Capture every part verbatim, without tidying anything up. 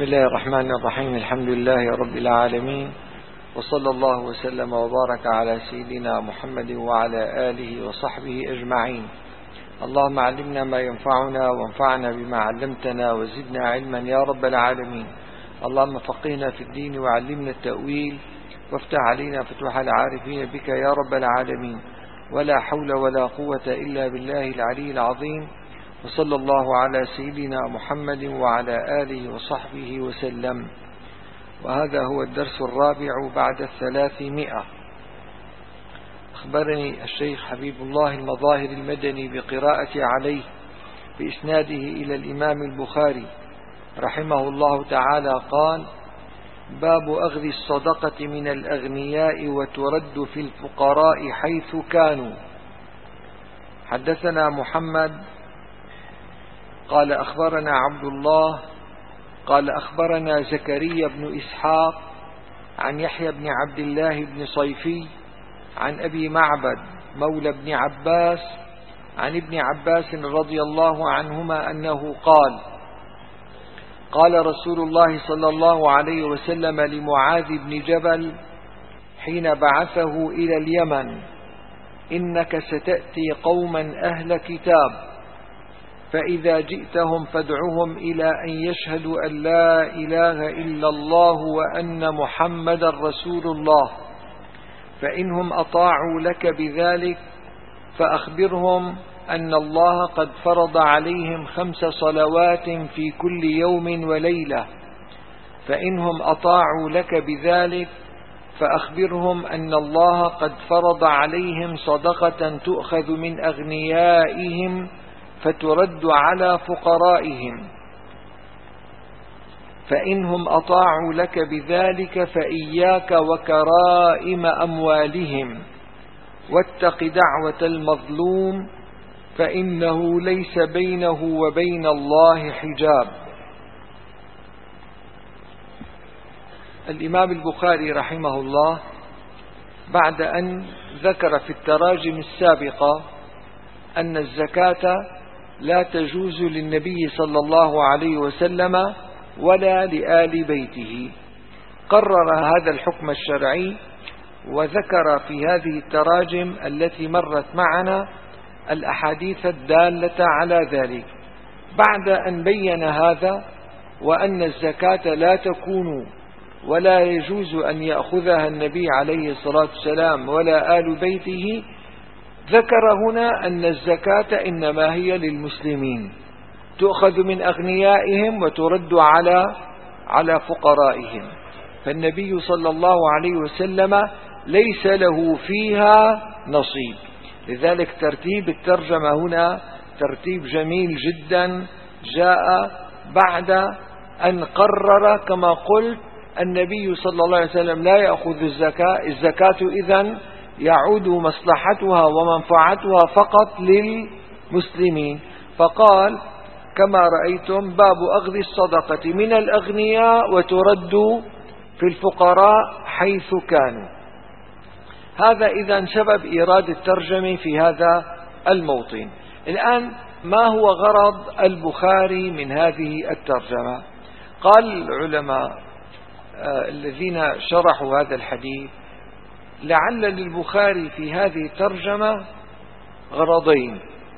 بسم الله الرحمن الرحيم. الحمد لله رب العالمين، وصلى الله وسلم وبارك على سيدنا محمد وعلى آله وصحبه أجمعين. اللهم علمنا ما ينفعنا وانفعنا بما علمتنا وزدنا علما يا رب العالمين. اللهم فقهنا في الدين وعلمنا التأويل وافتح علينا فتوح العارفين بك يا رب العالمين. ولا حول ولا قوة إلا بالله العلي العظيم. وصلى الله على سيدنا محمد وعلى آله وصحبه وسلم. وهذا هو الدرس الرابع بعد الثلاثمائة. أخبرني الشيخ حبيب الله المظاهر المدني بقراءة عليه بإسناده إلى الإمام البخاري رحمه الله تعالى قال: باب أخذ الصدقة من الأغنياء وترد في الفقراء حيث كانوا. حدثنا محمد قال أخبرنا عبد الله قال أخبرنا زكريا بن إسحاق عن يحيى بن عبد الله بن صيفي عن أبي معبد مولى بن عباس عن ابن عباس رضي الله عنهما أنه قال: قال رسول الله صلى الله عليه وسلم لمعاذ بن جبل حين بعثه إلى اليمن: إنك ستأتي قوما أهل كتاب، فإذا جئتهم فادعهم إلى أن يشهدوا أن لا إله إلا الله وأن محمد رسول الله، فإنهم أطاعوا لك بذلك فأخبرهم أن الله قد فرض عليهم خمس صلوات في كل يوم وليلة، فإنهم أطاعوا لك بذلك فأخبرهم أن الله قد فرض عليهم صدقة تؤخذ من أغنيائهم فترد على فقرائهم، فإنهم أطاعوا لك بذلك فإياك وكرائم أموالهم، واتق دعوة المظلوم فإنه ليس بينه وبين الله حجاب. الإمام البخاري رحمه الله بعد أن ذكر في التراجم السابقة أن الزكاة لا تجوز للنبي صلى الله عليه وسلم ولا لآل بيته، قرر هذا الحكم الشرعي وذكر في هذه التراجم التي مرت معنا الأحاديث الدالة على ذلك. بعد أن بين هذا وأن الزكاة لا تكون ولا يجوز أن يأخذها النبي عليه الصلاة والسلام ولا آل بيته، ذكر هنا أن الزكاة إنما هي للمسلمين، تؤخذ من أغنيائهم وترد على على فقرائهم، فالنبي صلى الله عليه وسلم ليس له فيها نصيب. لذلك ترتيب الترجمة هنا ترتيب جميل جدا، جاء بعد أن قرر كما قلت النبي صلى الله عليه وسلم لا يأخذ الزكاة، الزكاة إذن يعود مصلحتها ومنفعتها فقط للمسلمين، فقال كما رأيتم: باب أخذ الصدقة من الأغنياء وترد في الفقراء حيث كانوا. هذا إذن سبب إيراد الترجمة في هذا الموطن. الآن ما هو غرض البخاري من هذه الترجمة؟ قال العلماء الذين شرحوا هذا الحديث: لعل للبخاري في هذه الترجمة غرضين.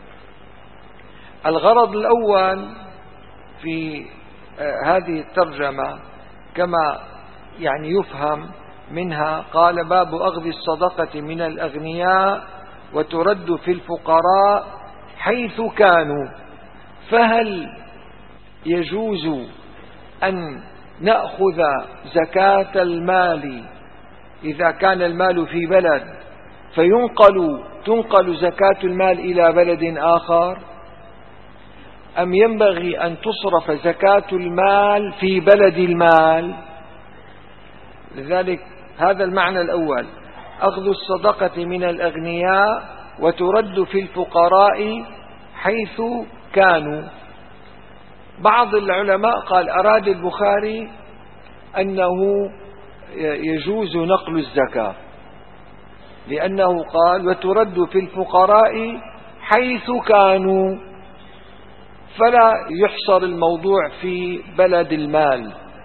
الغرض الأول في هذه الترجمة كما يعني يفهم منها، قال: باب أخذ الصدقة من الأغنياء وترد في الفقراء حيث كانوا. فهل يجوز أن نأخذ زكاة المال إذا كان المال في بلد فينقل تنقل زكاة المال إلى بلد آخر، أم ينبغي أن تصرف زكاة المال في بلد المال؟ لذلك هذا المعنى الأول: أخذ الصدقة من الأغنياء وترد في الفقراء حيث كانوا. بعض العلماء قال أراد البخاري أنه يجوز نقل الزكاة، لأنه قال: وترد في الفقراء حيث كانوا، فلا يحصر الموضوع في بلد المال،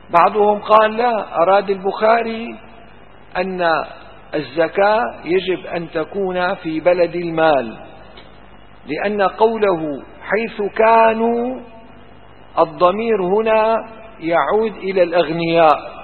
بعضهم قال لا، أراد البخاري أن الزكاة يجب أن تكون في بلد المال، لأن قوله حيث كانوا الضمير هنا يعود إلى الأغنياء،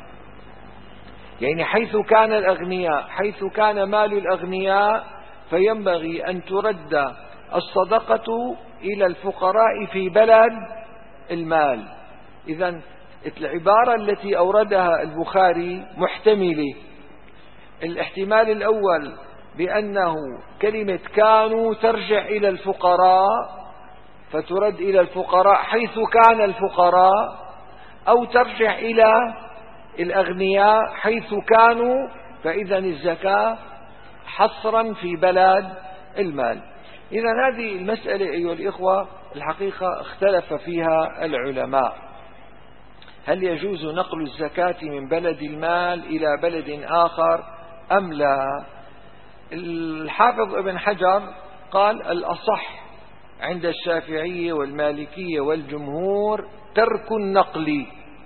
يعني حيث كان الأغنياء، حيث كان مال الأغنياء فينبغي أن ترد الصدقة إلى الفقراء في بلد المال. إذن العبارة التي أوردها البخاري محتملة. الاحتمال الأول بأنه كلمة كانوا ترجع إلى الفقراء فترد إلى الفقراء حيث كان الفقراء، أو ترجع إلى الأغنياء حيث كانوا، فإذا الزكاة حصرا في بلد المال. إذا هذه المسألة أيها الإخوة الحقيقة اختلف فيها العلماء، هل يجوز نقل الزكاة من بلد المال إلى بلد آخر أم لا؟ الحافظ ابن حجر قال الأصح عند الشافعية والمالكية والجمهور ترك النقل،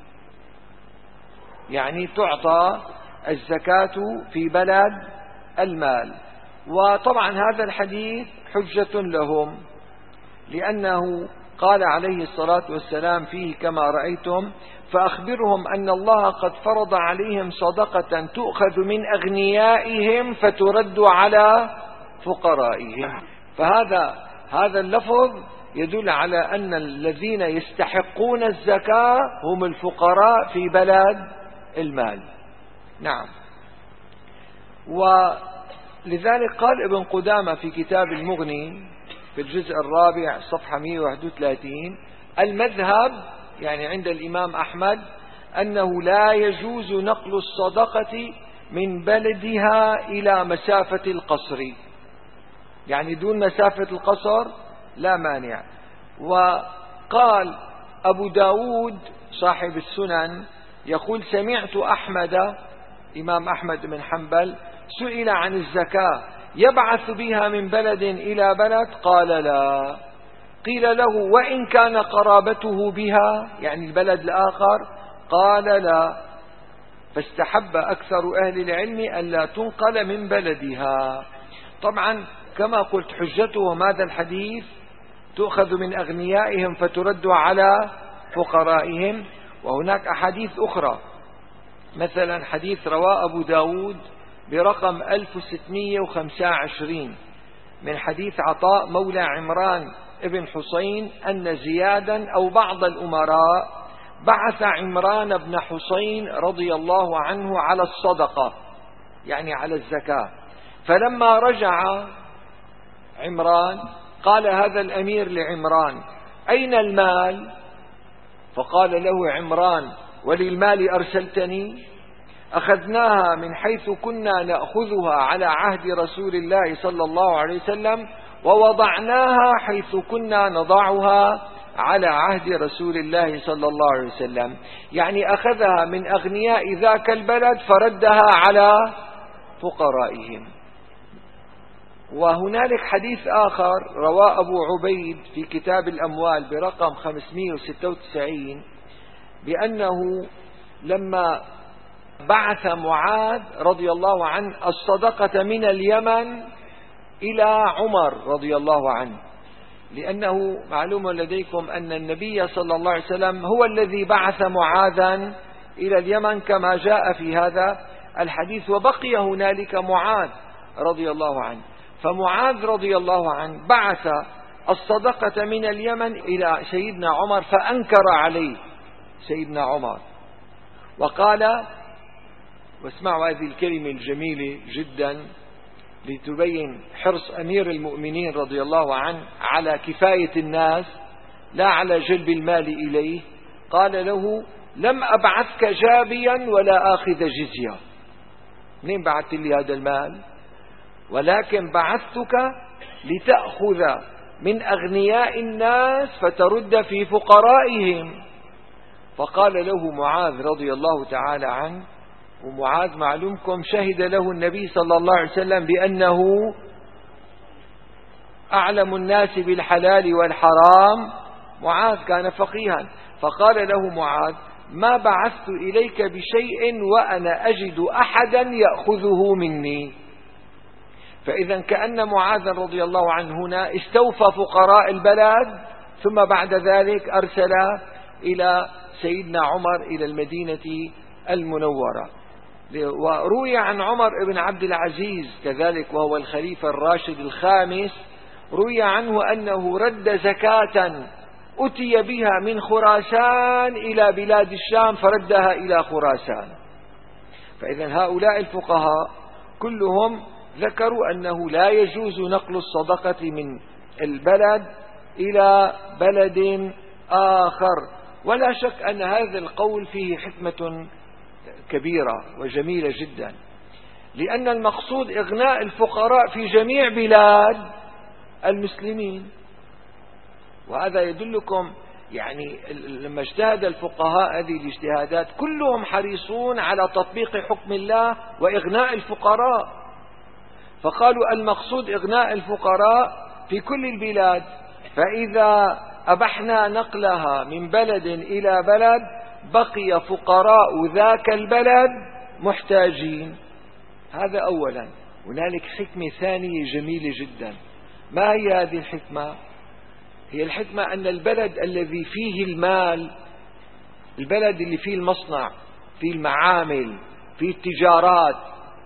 يعني تعطى الزكاة في بلد المال. وطبعا هذا الحديث حجة لهم، لأنه قال عليه الصلاة والسلام فيه كما رأيتم فأخبرهم أن الله قد فرض عليهم صدقة تؤخذ من أغنيائهم فترد على فقرائهم. فهذا هذا اللفظ يدل على أن الذين يستحقون الزكاة هم الفقراء في بلد المال. نعم. ولذلك قال ابن قدامة في كتاب المغني في الجزء الرابع صفحة مئة وواحد وثلاثين المذهب يعني عند الإمام أحمد أنه لا يجوز نقل الصدقة من بلدها إلى مسافة القصر، يعني دون مسافة القصر لا مانع. وقال أبو داود صاحب السنن يقول سمعت أحمد إمام أحمد بن حنبل سئل عن الزكاة يبعث بها من بلد إلى بلد؟ قال لا. قيل له وإن كان قرابته بها يعني البلد الآخر؟ قال لا. فاستحب أكثر أهل العلم ألا تنقل من بلدها. طبعا كما قلت حجتهم هذا الحديث تؤخذ من أغنيائهم فترد على فقرائهم. وهناك أحاديث أخرى، مثلا حديث رواه أبو داود برقم ألف وستمئة وخمسة وعشرين من حديث عطاء مولى عمران ابن حسين أن زيادا أو بعض الأمراء بعث عمران بن حسين رضي الله عنه على الصدقة يعني على الزكاة، فلما رجع عمران قال هذا الأمير لعمران أين المال؟ فقال له عمران وللمال أرسلتني؟ أخذناها من حيث كنا نأخذها على عهد رسول الله صلى الله عليه وسلم ووضعناها حيث كنا نضعها على عهد رسول الله صلى الله عليه وسلم، يعني أخذها من أغنياء ذاك البلد فردها على فقرائهم. وهنالك حديث آخر رواه أبو عبيد في كتاب الأموال برقم خمسمئة وستة وتسعين بأنه لما بعث معاذ رضي الله عنه الصدقة من اليمن إلى عمر رضي الله عنه، لأنه معلوم لديكم أن النبي صلى الله عليه وسلم هو الذي بعث معاذا إلى اليمن كما جاء في هذا الحديث، وبقي هنالك معاذ رضي الله عنه. فمعاذ رضي الله عنه بعث الصدقة من اليمن إلى سيدنا عمر فأنكر عليه سيدنا عمر وقال، واسمعوا هذه الكلمة الجميلة جدا لتبين حرص أمير المؤمنين رضي الله عنه على كفاية الناس لا على جلب المال إليه. قال له لم أبعثك جابيا ولا آخذ جزية، منين بعثت لي هذا المال؟ ولكن بعثتك لتأخذ من أغنياء الناس فترد في فقرائهم. فقال له معاذ رضي الله تعالى عنه، ومعاذ معلومكم شهد له النبي صلى الله عليه وسلم بأنه أعلم الناس بالحلال والحرام، معاذ كان فقيها، فقال له معاذ ما بعثت إليك بشيء وأنا أجد أحدا يأخذه مني. فإذا كأن معاذ رضي الله عنه هنا استوفى فقراء البلد، ثم بعد ذلك أرسل إلى سيدنا عمر إلى المدينة المنورة. وروي عن عمر بن عبد العزيز كذلك، وهو الخليفة الراشد الخامس، روي عنه أنه رد زكاة أتي بها من خراسان إلى بلاد الشام فردها إلى خراسان. فإذا هؤلاء الفقهاء كلهم ذكروا أنه لا يجوز نقل الصدقة من البلد إلى بلد آخر. ولا شك أن هذا القول فيه حكمة كبيرة وجميلة جدا، لأن المقصود إغناء الفقراء في جميع بلاد المسلمين. وهذا يدلكم يعني لما اجتهد الفقهاء هذه الاجتهادات كلهم حريصون على تطبيق حكم الله وإغناء الفقراء، فقالوا المقصود إغناء الفقراء في كل البلاد. فإذا أبحنا نقلها من بلد إلى بلد بقي فقراء ذاك البلد محتاجين. هذا أولا. هنالك حكمة ثانية جميلة جدا. ما هي هذه الحكمة؟ هي الحكمة أن البلد الذي فيه المال، البلد اللي فيه المصنع، فيه المعامل، فيه التجارات،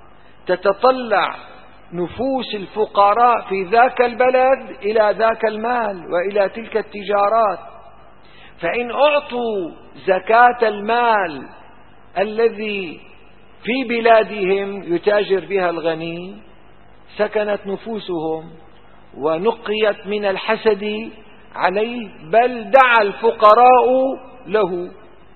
تتطلع نفوس الفقراء في ذاك البلد إلى ذاك المال وإلى تلك التجارات. فإن أعطوا زكاة المال الذي في بلادهم يتاجر بها الغني سكنت نفوسهم ونقيت من الحسد عليه، بل دعا الفقراء له.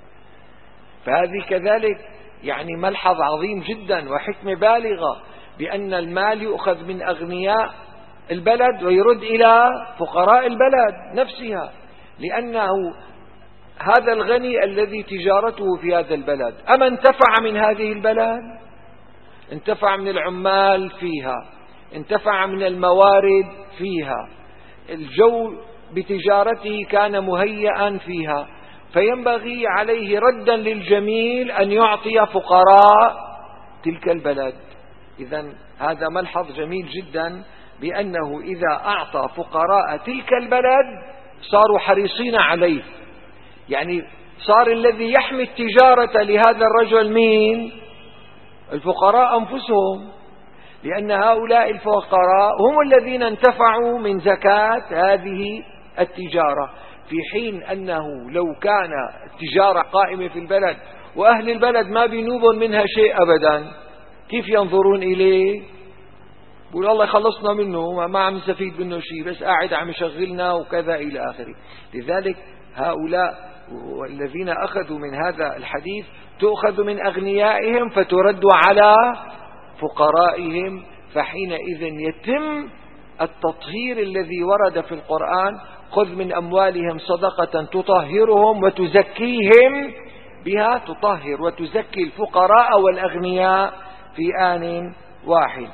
فهذه كذلك يعني ملحظ عظيم جدا وحكمة بالغة، بأن المال يؤخذ من أغنياء البلد ويرد إلى فقراء البلد نفسها، لأنه هذا الغني الذي تجارته في هذا البلد أما انتفع من هذه البلد؟ انتفع من العمال فيها، انتفع من الموارد فيها، الجو بتجارته كان مهيئا فيها، فينبغي عليه ردا للجميل أن يعطي فقراء تلك البلد. إذن هذا ملحظ جميل جدا، بأنه إذا أعطى فقراء تلك البلد صاروا حريصين عليه. يعني صار الذي يحمي التجارة لهذا الرجل مين؟ الفقراء أنفسهم، لأن هؤلاء الفقراء هم الذين انتفعوا من زكاة هذه التجارة، في حين أنه لو كان التجارة قائمة في البلد وأهل البلد ما بينوبون منها شيء أبدا، كيف ينظرون إليه؟ يقول الله خلصنا منه، ما عم نستفيد منه شيء، بس قاعد عم يشغلنا وكذا إلى آخره. لذلك هؤلاء والذين أخذوا من هذا الحديث تؤخذ من أغنيائهم فترد على فقرائهم، فحينئذ يتم التطهير الذي ورد في القرآن: خذ من أموالهم صدقة تطهرهم وتزكيهم بها. تطهر وتزكي الفقراء والأغنياء في آن واحد.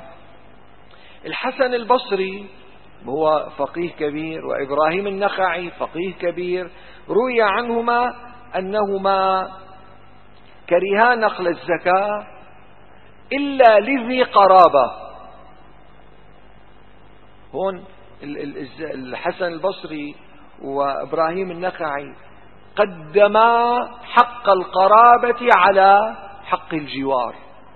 الحسن البصري هو فقيه كبير، وإبراهيم النخعي فقيه كبير، روي عنهما أنهما كرها نقل الزكاة إلا لذي قرابة. هون الحسن البصري وإبراهيم النخعي قدما حق القرابة على حق الجوار.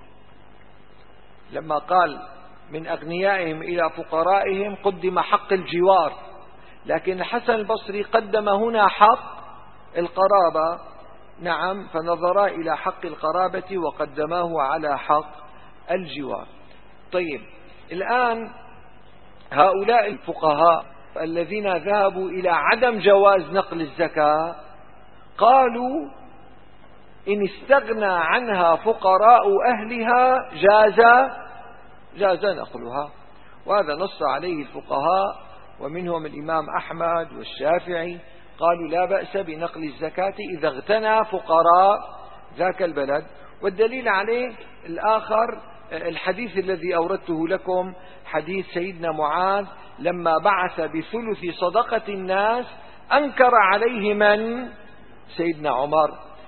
لما قال من أغنيائهم إلى فقرائهم قدم حق الجوار، لكن الحسن البصري قدم هنا حق القرابة. نعم، فنظرا إلى حق القرابة وقدماه على حق الجوار. طيب، الآن هؤلاء الفقهاء الذين ذهبوا إلى عدم جواز نقل الزكاة قالوا إن استغنى عنها فقراء أهلها جاز جاز نقلها. وهذا نص عليه الفقهاء، ومنهم الإمام أحمد والشافعي، قالوا لا بأس بنقل الزكاة إذا اغتنى فقراء ذاك البلد. والدليل عليه الآخر الحديث الذي أوردته لكم، حديث سيدنا معاذ لما بعث بثلث صدقة الناس أنكر عليه من؟ سيدنا عمر،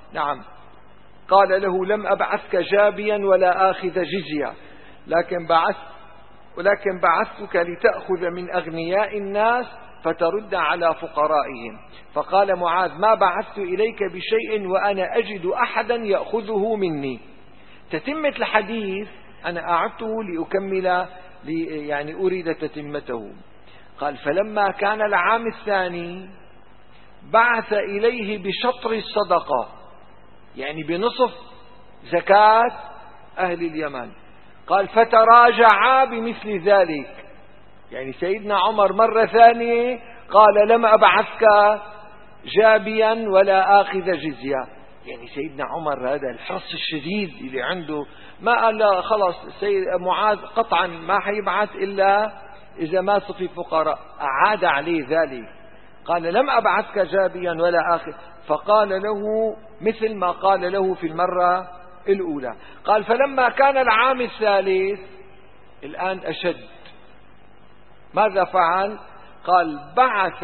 نعم. قال له لم أبعثك جابيا ولا آخذ جزية، لكن بعث ولكن بعثتك لتأخذ من أغنياء الناس فترد على فقرائهم. فقال معاذ ما بعثت إليك بشيء وأنا أجد أحدا يأخذه مني. تتمة الحديث أنا أعدته لأكمل يعني أريد تتمته. قال فلما كان العام الثاني بعث إليه بشطر الصدقة، يعني بنصف زكاة أهل اليمن. قال فتراجعا بمثل ذلك، يعني سيدنا عمر مرة ثانية قال لم أبعثك جابيا ولا آخذ جزية. يعني سيدنا عمر هذا الحرص الشديد اللي عنده، ما قال لا خلاص سيد معاذ قطعا ما حيبعث إلا إذا ما صفي فقراء، أعاد عليه ذلك. قال لم أبعثك جابيا ولا آخذ، فقال له مثل ما قال له في المرة الأولى. قال فلما كان العام الثالث الآن أشد، ماذا فعل؟ قال بعث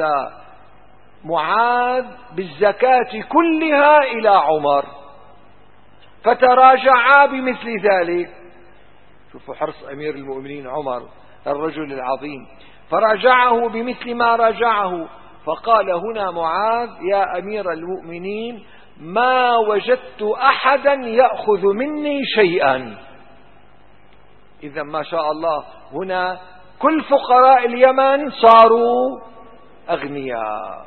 معاذ بالزكاة كلها إلى عمر فتراجعا بمثل ذلك. شوفوا حرص أمير المؤمنين عمر الرجل العظيم، فراجعه بمثل ما راجعه. فقال هنا معاذ يا أمير المؤمنين ما وجدت أحدا يأخذ مني شيئا. إذا ما شاء الله هنا كل فقراء اليمن صاروا أغنياء،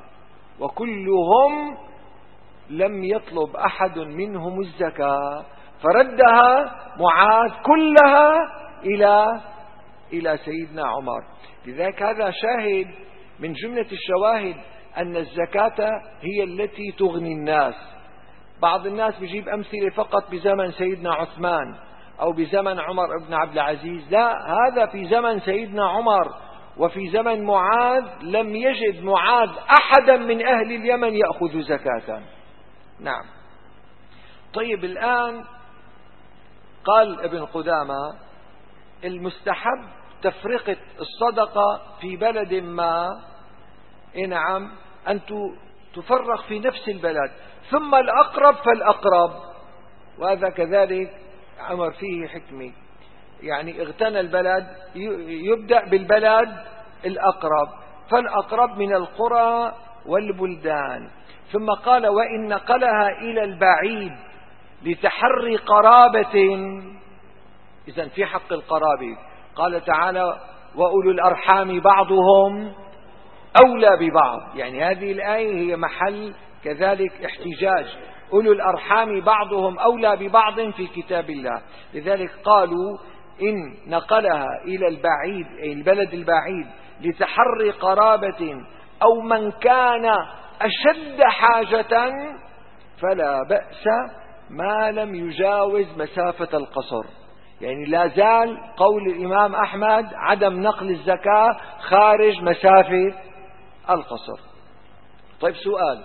وكلهم لم يطلب أحد منهم الزكاة، فردها معاذ كلها إلى إلى سيدنا عمر. لذلك هذا شاهد من جملة الشواهد أن الزكاة هي التي تغني الناس. بعض الناس بيجيب أمثلة فقط بزمن سيدنا عثمان أو بزمن عمر بن عبد العزيز، لا، هذا في زمن سيدنا عمر وفي زمن معاذ لم يجد معاذ أحدا من أهل اليمن يأخذ زكاة. نعم. طيب الآن قال ابن قدامة المستحب تفرقة الصدقة في بلد ما، نعم، أن تفرق في نفس البلد، ثم الأقرب فالأقرب. وهذا كذلك عمر فيه حكمة، يعني اغتنى البلد يبدأ بالبلد الأقرب، فالأقرب من القرى والبلدان. ثم قال وإن نقلها إلى البعيد لتحري قرابة، إذن في حق القرابة. قال تعالى وأولو الأرحام بعضهم أولى ببعض، يعني هذه الآية هي محل كذلك احتجاج، أولو الأرحام بعضهم أولى ببعض في كتاب الله. لذلك قالوا إن نقلها إلى البعيد أي البلد البعيد لتحري قرابة أو من كان أشد حاجة فلا بأس ما لم يجاوز مسافة القصر. يعني لا زال قول الإمام أحمد عدم نقل الزكاة خارج مسافة القصر. طيب سؤال،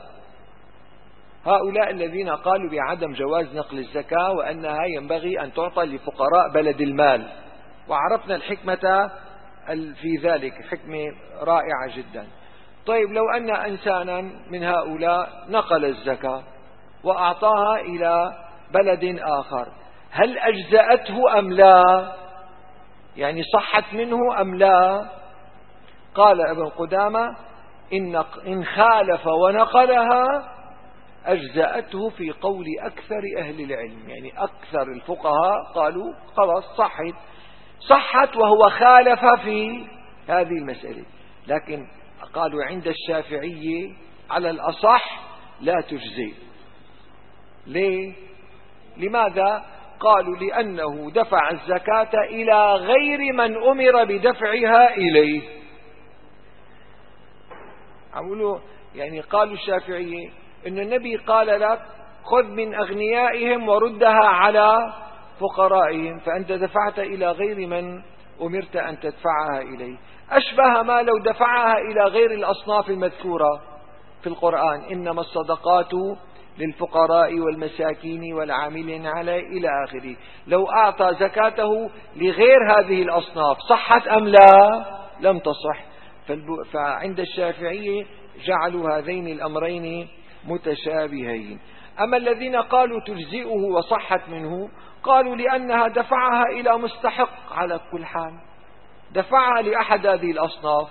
هؤلاء الذين قالوا بعدم جواز نقل الزكاة وأنها ينبغي أن تعطى لفقراء بلد المال، وعرفنا الحكمة في ذلك، حكمة رائعة جدا. طيب لو أن إنسانا من هؤلاء نقل الزكاة وأعطاها إلى بلد آخر، هل أجزأته أم لا؟ يعني صحت منه أم لا؟ قال ابن قدامة إن خالف ونقلها أجزأته في قول أكثر أهل العلم، يعني أكثر الفقهاء قالوا خلاص صحت صحت وهو خالف في هذه المسألة. لكن قالوا عند الشافعية على الأصح لا تجزي. ليه؟ لماذا؟ قالوا لأنه دفع الزكاة إلى غير من أمر بدفعها إليه. عملوا يعني قالوا الشافعية إن النبي قال لك خذ من أغنيائهم وردها على فقرائهم، فأنت دفعت إلى غير من أمرت أن تدفعها إليه. أشبه ما لو دفعها إلى غير الأصناف المذكورة في القرآن، إنما الصدقات للفقراء والمساكين والعاملين عليه إلى آخره. لو أعطى زكاته لغير هذه الأصناف صحت أم لا؟ لم تصح. فعند الشافعية جعلوا هذين الأمرين متشابهين. أما الذين قالوا تجزئه وصحت منه قالوا لأنها دفعها إلى مستحق على كل حال، دفعها لأحد هذه الأصناف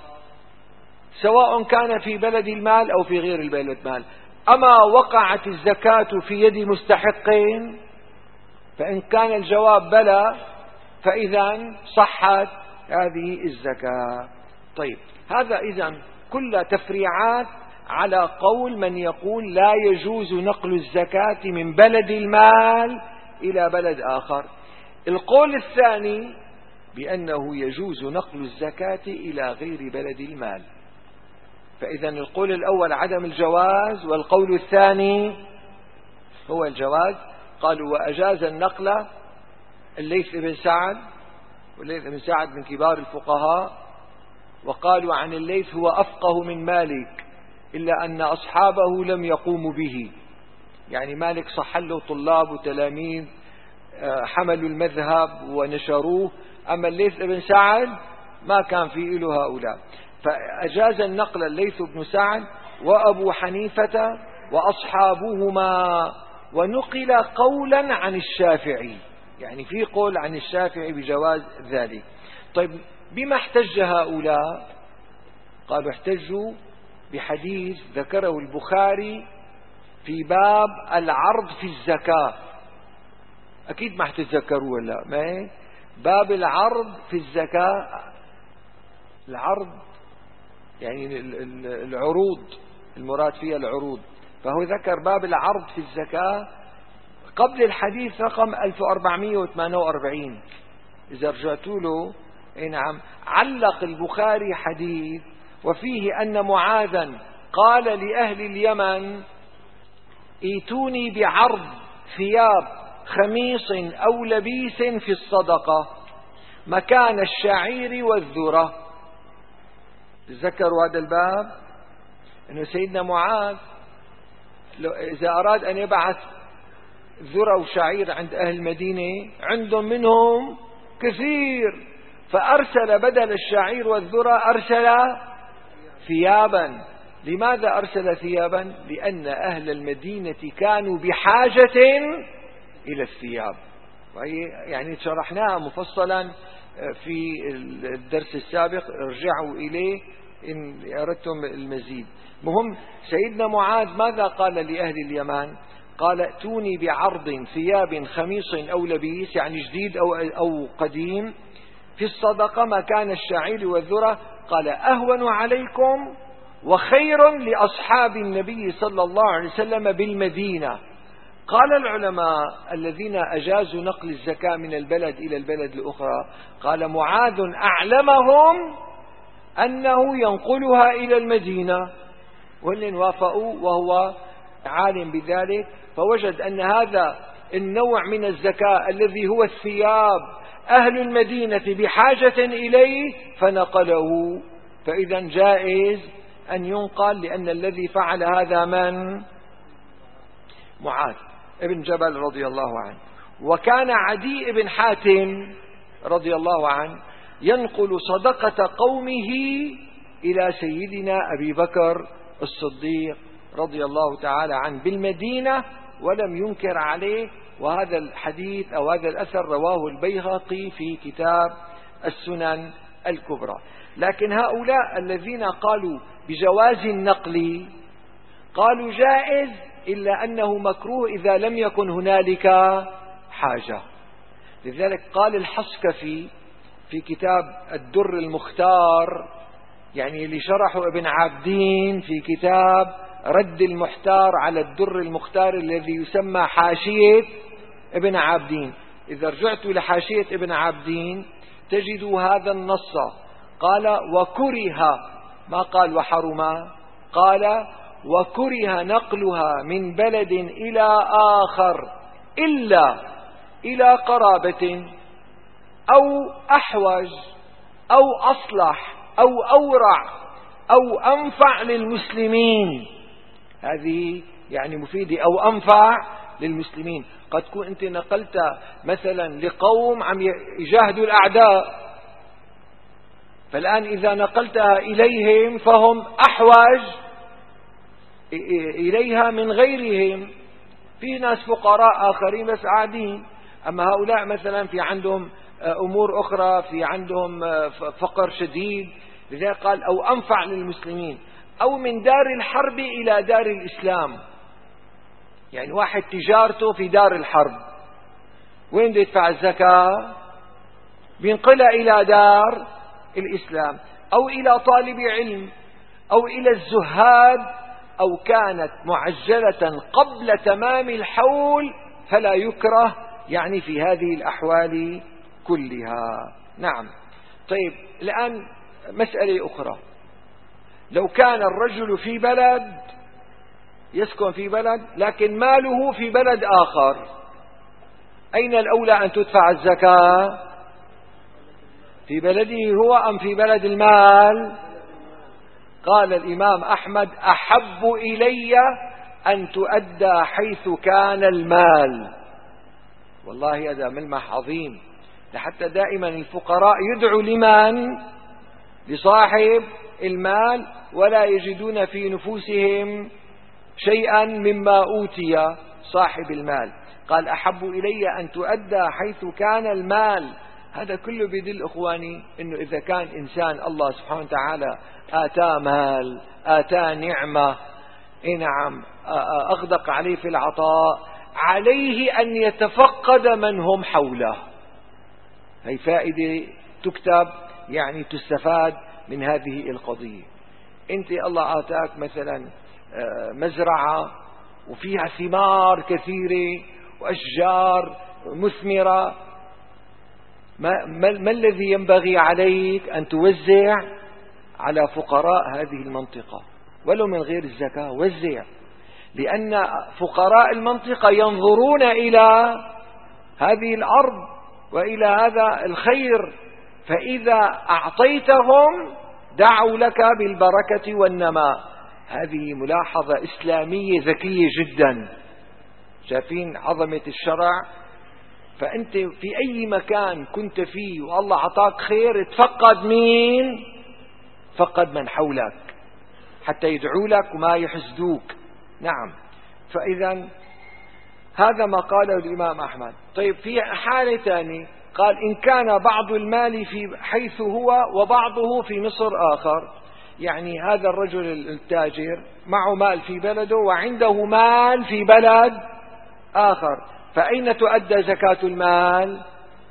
سواء كان في بلد المال أو في غير البلد المال. أما وقعت الزكاة في يد مستحقين، فإن كان الجواب بلى فإذا صحت هذه الزكاة. طيب، هذا إذن كل تفريعات على قول من يقول لا يجوز نقل الزكاة من بلد المال إلى بلد آخر. القول الثاني بأنه يجوز نقل الزكاة إلى غير بلد المال. فإذا القول الأول عدم الجواز، والقول الثاني هو الجواز. قالوا وأجاز النقل الليث بن سعد، والليث بن سعد من كبار الفقهاء، وقالوا عن الليث هو أفقه من مالك إلا أن أصحابه لم يقوموا به. يعني مالك صح له طلاب وتلاميذ حملوا المذهب ونشروه، أما الليث بن سعد ما كان فيه له هؤلاء. فأجاز النقل الليث بن سعد وأبو حنيفة وأصحابهما، ونقل قولا عن الشافعي، يعني في قول عن الشافعي بجواز ذلك. طيب، بما احتج هؤلاء؟ قالوا احتجوا بحديث ذكره البخاري في باب العرض في الزكاة. أكيد ما حتتذكروا ولا ما؟ باب العرض في الزكاة، العرض يعني العروض، المراد فيها العروض. فهو ذكر باب العرض في الزكاة قبل الحديث رقم ألف وأربعمئة وثمانية وأربعين. إذا رجعتوا له، نعم، علق البخاري حديث وفيه أن معاذا قال لأهل اليمن ائتوني بعرض ثياب خميص أو لبيس في الصدقة مكان الشعير والذرة. تذكروا هذا الباب، أنه سيدنا معاذ إذا أراد أن يبعث ذرة وشعير عند أهل المدينة عندهم منهم كثير، فأرسل بدل الشعير والذرة أرسل ثيابا. لماذا أرسل ثيابا؟ لأن أهل المدينة كانوا بحاجة إلى الثياب، يعني شرحناها مفصلا في الدرس السابق، ارجعوا إليه إن أردتم المزيد. مهم، سيدنا معاذ ماذا قال لأهل اليمن؟ قال ائتوني بعرض ثياب خميص أو لبيس، يعني جديد أو, أو قديم، في الصدقة مكان الشعير والذرة. قال أهون عليكم وخير لأصحاب النبي صلى الله عليه وسلم بالمدينة. قال العلماء الذين أجازوا نقل الزكاة من البلد إلى البلد الأخرى، قال معاذ أعلمهم أنه ينقلها إلى المدينة، وإن وافقوا وهو عالم بذلك، فوجد أن هذا النوع من الزكاة الذي هو الثياب أهل المدينة بحاجة إليه فنقله. فإذا جائز أن ينقل، لأن الذي فعل هذا من؟ معاذ ابن جبل رضي الله عنه. وكان عدي بن حاتم رضي الله عنه ينقل صدقة قومه إلى سيدنا أبي بكر الصديق رضي الله تعالى عنه بالمدينة ولم ينكر عليه. وهذا الحديث أو هذا الأثر رواه البيهقي في كتاب السنن الكبرى. لكن هؤلاء الذين قالوا بجواز النقل قالوا جائز، إلا أنه مكروه إذا لم يكن هنالك حاجة. لذلك قال الحصكفي في كتاب الدر المختار، يعني اللي شرحه ابن عابدين في كتاب رد المحتار على الدر المختار الذي يسمى حاشية ابن عابدين. إذا رجعت لحاشية ابن عابدين تجدوا هذا النص، قال وكره، ما قال وحرم، قال وكره نقلها من بلد إلى آخر إلا إلى قرابة أو أحوج أو أصلح أو أورع أو أنفع للمسلمين. هذه يعني مفيدة، أو أنفع للمسلمين. قد تكون أنت نقلت مثلا لقوم عم يجاهدوا الأعداء، فالآن إذا نقلتها إليهم فهم أحوج إليها من غيرهم، في ناس فقراء آخرين بس عادين، أما هؤلاء مثلا في عندهم أمور أخرى، في عندهم فقر شديد. لذلك قال أو أنفع للمسلمين، أو من دار الحرب إلى دار الإسلام. يعني واحد تجارته في دار الحرب، وين بده يدفع الزكاة؟ بينقلها إلى دار الإسلام، أو إلى طالب علم، أو إلى الزهاد، أو كانت معجلة قبل تمام الحول فلا يكره، يعني في هذه الأحوال كلها. نعم. طيب الآن مسألة أخرى، لو كان الرجل في بلد، يسكن في بلد لكن ماله في بلد آخر، أين الأولى أن تدفع الزكاة؟ في بلده هو أم في بلد المال؟ قال الإمام أحمد أحب إلي أن تؤدى حيث كان المال. والله هذا ملمح عظيم، لحتى دائما الفقراء يدعوا لمن؟ لصاحب المال، ولا يجدون في نفوسهم شيئا مما أوتي صاحب المال. قال أحب إلي أن تؤدى حيث كان المال. هذا كله بيدل إخواني أنه إذا كان إنسان الله سبحانه وتعالى آتاه مال، آتاه نعمة، إيه نعم، أغدق عليه في العطاء، عليه أن يتفقد من هم حوله. هي فائدة تكتب، يعني تستفاد من هذه القضية. أنت الله آتاك مثلا مزرعة وفيها ثمار كثيرة وأشجار مثمرة، ما, ما, ما الذي ينبغي عليك؟ أن توزع على فقراء هذه المنطقة ولو من غير الزكاة. وزع، لأن فقراء المنطقة ينظرون إلى هذه الأرض وإلى هذا الخير، فإذا أعطيتهم دعوا لك بالبركة والنماء. هذه ملاحظة إسلامية ذكية جدا. شايفين عظمة الشرع؟ فأنت في أي مكان كنت فيه والله عطاك خير، تفقد مين؟ فقد من حولك حتى يدعوا لك وما يحسدوك. نعم. فإذا هذا ما قاله الإمام أحمد. طيب في حالة ثانية قال إن كان بعض المال في حيث هو وبعضه في مصر آخر، يعني هذا الرجل التاجر معه مال في بلده وعنده مال في بلد آخر، فأين تؤدى زكاة المال؟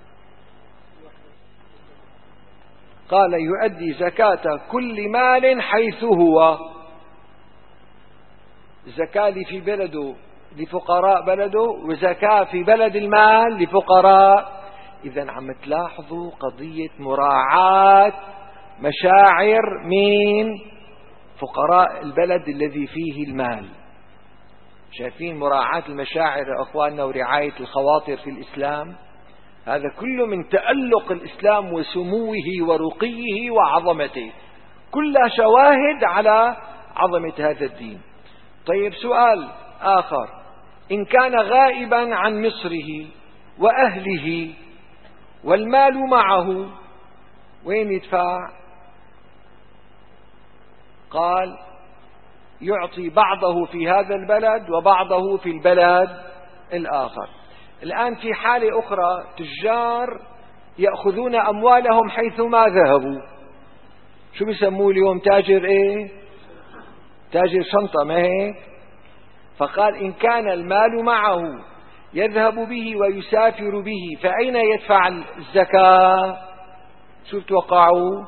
قال يؤدي زكاة كل مال حيث هو. الزكاة في بلده لفقراء بلده، وزكاة في بلد المال لفقراء. إذن عم تلاحظوا قضية مراعاة مشاعر مين؟ فقراء البلد الذي فيه المال. شايفين مراعاة المشاعر يا أخواننا ورعاية الخواطر في الإسلام؟ هذا كله من تألق الإسلام وسموه ورقيه وعظمته، كلها شواهد على عظمة هذا الدين. طيب سؤال آخر، إن كان غائبا عن مصره وأهله والمال معه، وين يدفع؟ قال يعطي بعضه في هذا البلد وبعضه في البلد الآخر. الآن في حالة أخرى تجار يأخذون أموالهم حيثما ذهبوا، شو بيسموه اليوم؟ تاجر إيه؟ تاجر شنطة، ما هيك؟ فقال إن كان المال معه يذهب به ويسافر به، فأين يدفع الزكاة؟ شو بتوقعوا؟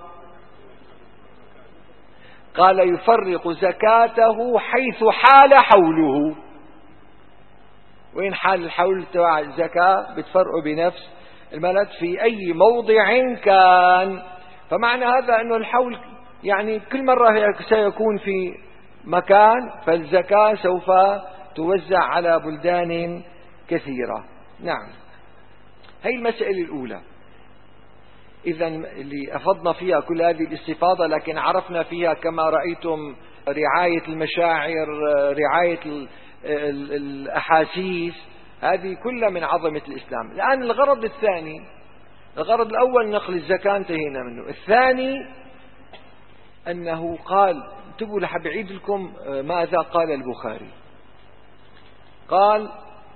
قال يفرق زكاته حيث حال حوله. وين حال الحول تبع الزكاة؟ بتفرقوا بنفس البلد في أي موضع كان. فمعنى هذا أنه الحول يعني كل مرة سيكون في مكان، فالزكاة سوف توزع على بلدان كثيرة. نعم. هي المسألة الأولى. إذا اللي أفضنا فيها كل هذه الاستفاضة، لكن عرفنا فيها كما رأيتم رعاية المشاعر، رعاية الأحاسيس، هذه كلها من عظمة الإسلام. الآن الغرض الثاني، الغرض الأول نقل الزكاة انتهينا منه، الثاني أنه قال، انتبهوا لحب أعيد لكم ماذا قال البخاري. قال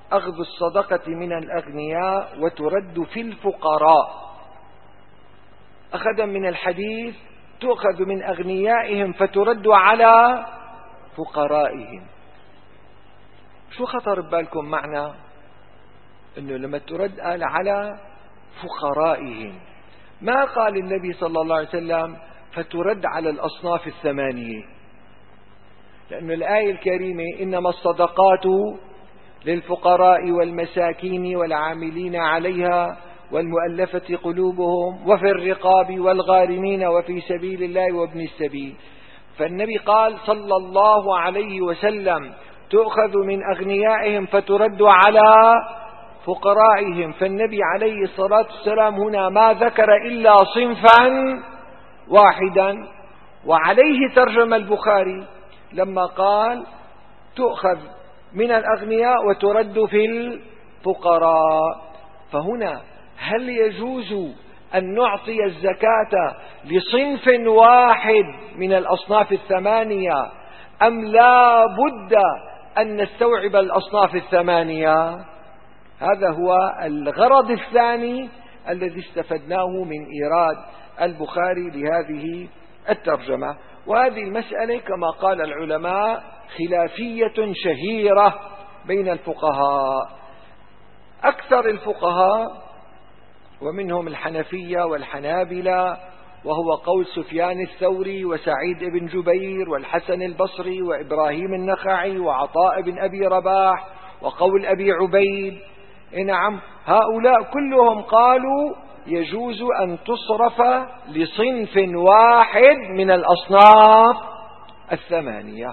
أخذ الصدقة من الأغنياء وترد في الفقراء. أخذ من الحديث تؤخذ من أغنيائهم فترد على فقرائهم. شو خطر ببالكم معنى أنه لما ترد قال على فقرائهم؟ ما قال النبي صلى الله عليه وسلم فترد على الأصناف الثمانية، لأن الآية الكريمة إنما الصدقات للفقراء والمساكين والعاملين عليها والمؤلفة قلوبهم وفي الرقاب والغارمين وفي سبيل الله وابن السبيل. فالنبي قال صلى الله عليه وسلم تؤخذ من أغنيائهم فترد على فقرائهم. فالنبي عليه الصلاة والسلام هنا ما ذكر إلا صنفا واحدا، وعليه ترجم البخاري لما قال تؤخذ من الأغنياء وترد في الفقراء. فهنا هل يجوز أن نعطي الزكاة لصنف واحد من الأصناف الثمانية، أم لا بد أن نستوعب الأصناف الثمانية؟ هذا هو الغرض الثاني الذي استفدناه من إيراد البخاري لهذه الترجمة. وهذه المسألة كما قال العلماء خلافية شهيرة بين الفقهاء. أكثر الفقهاء ومنهم الحنفية والحنابلة، وهو قول سفيان الثوري وسعيد بن جبير والحسن البصري وإبراهيم النخعي وعطاء بن أبي رباح وقول أبي عبيد، نعم هؤلاء كلهم قالوا يجوز أن تصرف لصنف واحد من الأصناف الثمانية.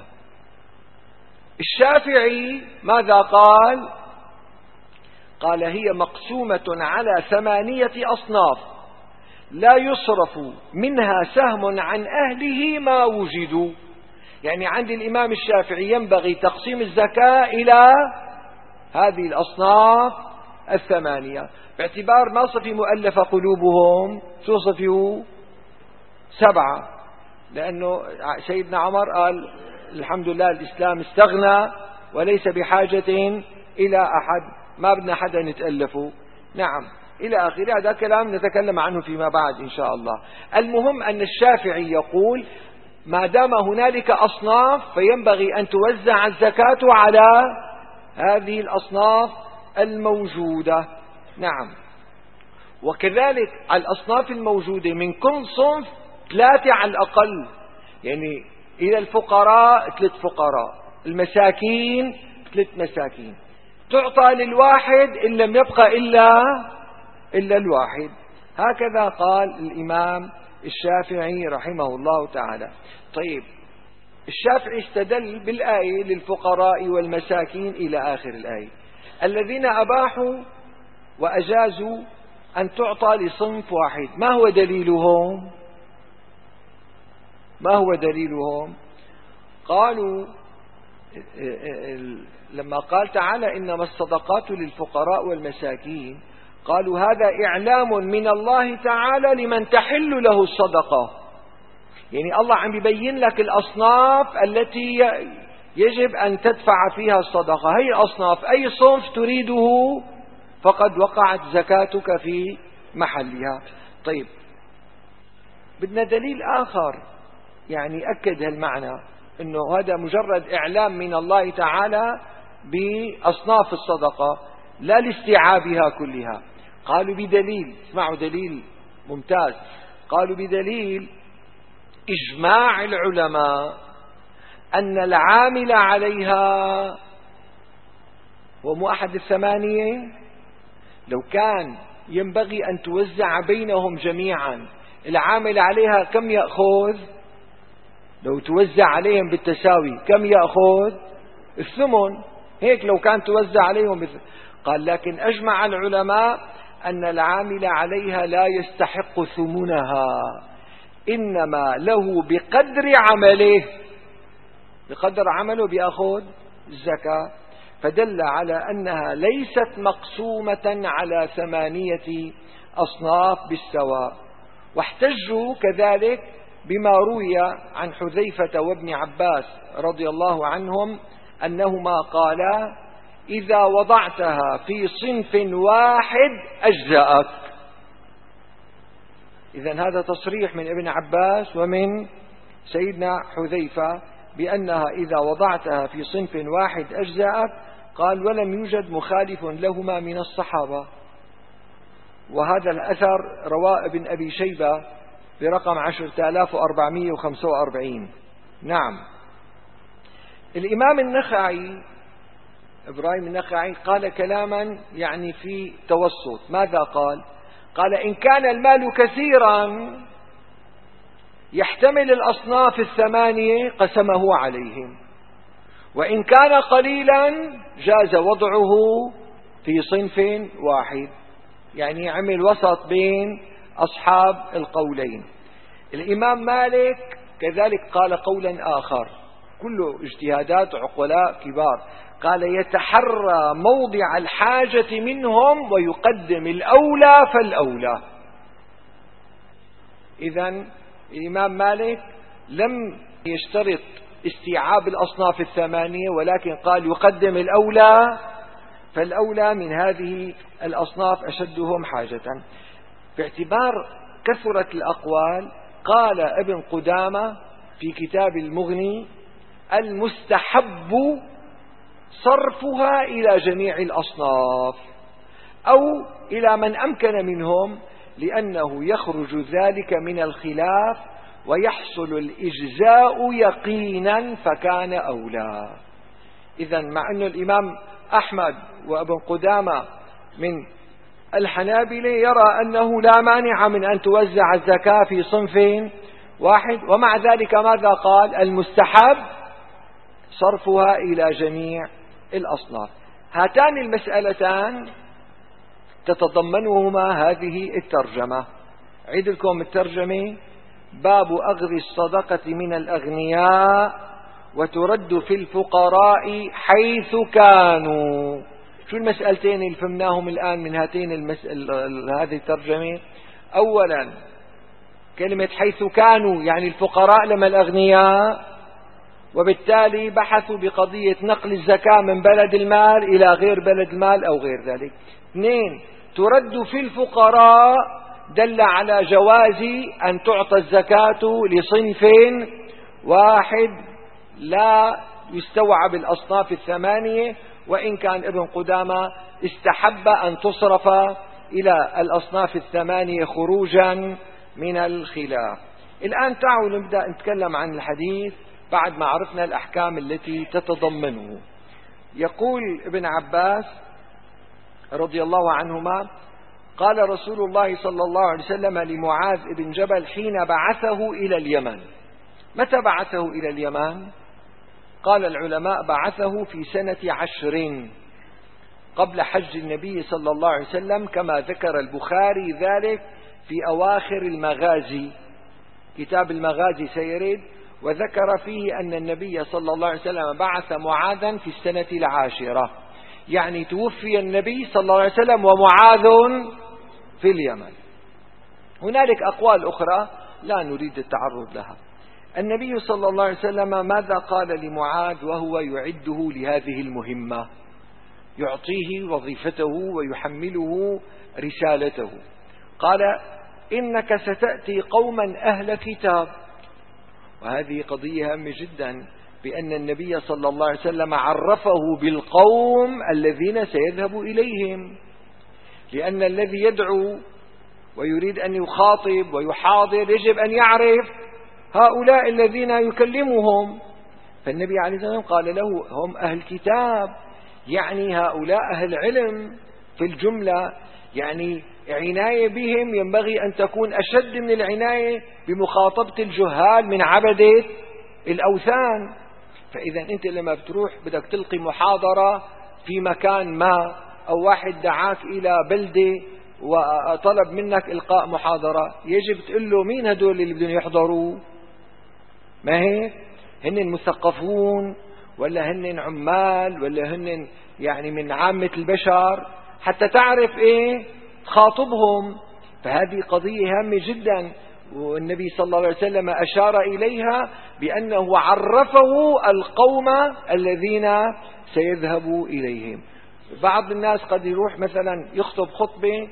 الشافعي ماذا قال؟ قال هي مقسومة على ثمانية أصناف لا يصرف منها سهم عن أهله ما وجدوا. يعني عند الإمام الشافعي ينبغي تقسيم الزكاة إلى هذه الأصناف الثمانية، باعتبار ما صفي مؤلف قلوبهم، شو صفيه؟ سبعة، لأنه سيدنا عمر قال الحمد لله الإسلام استغنى وليس بحاجة إلى أحد، ما بدنا حدا نتألفه، نعم إلى آخره. هذا كلام نتكلم عنه فيما بعد إن شاء الله. المهم أن الشافعي يقول ما دام هنالك أصناف فينبغي أن توزع الزكاة على هذه الأصناف الموجودة، نعم. وكذلك الأصناف الموجودة من كل صنف ثلاثة على الأقل، يعني إلى الفقراء ثلاث فقراء، المساكين ثلاث مساكين، تعطى للواحد إن لم يبقى إلا إلا الواحد. هكذا قال الإمام الشافعي رحمه الله تعالى. طيب، الشافعي استدل بالآية للفقراء والمساكين إلى آخر الآية، الذين أباحوا وأجازوا أن تعطى لصنف واحد. ما هو دليلهم؟ ما هو دليلهم؟ قالوا لما قال تعالى إنما الصدقات للفقراء والمساكين، قالوا هذا إعلام من الله تعالى لمن تحل له الصدقة. يعني الله عم يبين لك الأصناف التي يجب أن تدفع فيها الصدقة. هي الأصناف أي صنف تريده فقد وقعت زكاتك في محلها. طيب، بدنا دليل آخر يعني أكد هالمعنى، أنه هذا مجرد إعلام من الله تعالى بأصناف الصدقة لا لاستيعابها كلها. قالوا بدليل، اسمعوا دليل ممتاز، قالوا بدليل إجماع العلماء أن العامل عليها هو مو أحد الثمانية. لو كان ينبغي أن توزع بينهم جميعا، العامل عليها كم يأخذ؟ لو توزع عليهم بالتساوي كم يأخذ؟ الثمن. هيك لو كان توزع عليهم بالثمن. قال لكن أجمع العلماء أن العامل عليها لا يستحق ثمنها، إنما له بقدر عمله، بقدر عمله بيأخذ الزكاة. فدل على أنها ليست مقسومة على ثمانية أصناف بالسواء. واحتجوا كذلك بما روي عن حذيفة وابن عباس رضي الله عنهم أنهما قالا إذا وضعتها في صنف واحد أجزأك. إذن هذا تصريح من ابن عباس ومن سيدنا حذيفة بأنها إذا وضعتها في صنف واحد أجزأك. قال ولم يوجد مخالف لهما من الصحابة. وهذا الأثر رواه ابن أبي شيبة برقم عشرة آلاف وأربعمائة وخمسة وأربعين. نعم. الإمام النخعي إبراهيم النخعي قال كلاما يعني في توسط. ماذا قال؟ قال إن كان المال كثيرا يحتمل الأصناف الثمانية قسمه عليهم، وإن كان قليلا جاز وضعه في صنف واحد، يعني عمل وسط بين أصحاب القولين. الإمام مالك كذلك قال قولا آخر كله اجتهادات عقلاء كبار، قال يتحرى موضع الحاجة منهم ويقدم الأولى فالأولى. إذن الإمام مالك لم يشترط استيعاب الأصناف الثمانية، ولكن قال يقدم الأولى فالأولى من هذه الأصناف أشدهم حاجة. باعتبار كثرة الأقوال قال ابن قدامة في كتاب المغني المستحب صرفها إلى جميع الأصناف أو إلى من أمكن منهم، لأنه يخرج ذلك من الخلاف ويحصل الإجزاء يقينا فكان أولى. إذن مع أن الإمام أحمد وابن قدامة من الحنابلة يرى أنه لا مانع من أن توزع الزكاة في صنف واحد، ومع ذلك ماذا قال؟ المستحب صرفها إلى جميع الأصناف. هاتان المسألتان تتضمنهما هذه الترجمة. عيد لكم الترجمة: باب أخذ الصدقة من الأغنياء وترد في الفقراء حيث كانوا. شو المسألتين اللي فهمناهم الآن من هاتين المسأل... هذه الترجمة؟ أولا كلمة حيث كانوا يعني الفقراء لما الأغنياء، وبالتالي بحثوا بقضية نقل الزكاة من بلد المال إلى غير بلد المال أو غير ذلك. اثنين ترد في الفقراء دل على جواز أن تعطى الزكاة لصنف واحد لا يستوعب الأصناف الثمانية، وإن كان ابن قدامة استحب أن تصرف إلى الأصناف الثمانية خروجا من الخلاف. الآن تعالوا نبدأ نتكلم عن الحديث بعد ما عرفنا الأحكام التي تتضمنه. يقول ابن عباس رضي الله عنهما: قال رسول الله صلى الله عليه وسلم لمعاذ بن جبل حين بعثه إلى اليمن. متى بعثه إلى اليمن؟ قال العلماء بعثه في سنة عشر قبل حج النبي صلى الله عليه وسلم، كما ذكر البخاري ذلك في أواخر المغازي، كتاب المغازي سيرد، وذكر فيه أن النبي صلى الله عليه وسلم بعث معاذا في السنة العاشرة، يعني توفي النبي صلى الله عليه وسلم ومعاذ في اليمن. هنالك أقوال أخرى لا نريد التعرض لها. النبي صلى الله عليه وسلم ماذا قال لمعاذ وهو يعده لهذه المهمة؟ يعطيه وظيفته ويحمله رسالته. قال: إنك ستأتي قوما أهل كتاب. وهذه قضية هامة جدا، بأن النبي صلى الله عليه وسلم عرفه بالقوم الذين سيذهب إليهم، لأن الذي يدعو ويريد أن يخاطب ويحاضر يجب أن يعرف هؤلاء الذين يكلمهم. فالنبي عليه الصلاة والسلام قال له: هم أهل كتاب، يعني هؤلاء أهل علم في الجملة، يعني عناية بهم ينبغي أن تكون أشد من العناية بمخاطبة الجهال من عبدة الأوثان. فإذا أنت لما بتروح بدك تلقي محاضرة في مكان ما، أو واحد دعاك إلى بلدة وطلب منك إلقاء محاضرة، يجب تقول له مين هدول اللي بدهم يحضروا؟ ما هيك؟ هن المثقفون ولا هن عمال ولا هن يعني من عامة البشر، حتى تعرف إيه تخاطبهم. فهذه قضية هامة جدا، والنبي صلى الله عليه وسلم أشار إليها بأنه عرفه القوم الذين سيذهب إليهم. بعض الناس قد يروح مثلا يخطب خطبة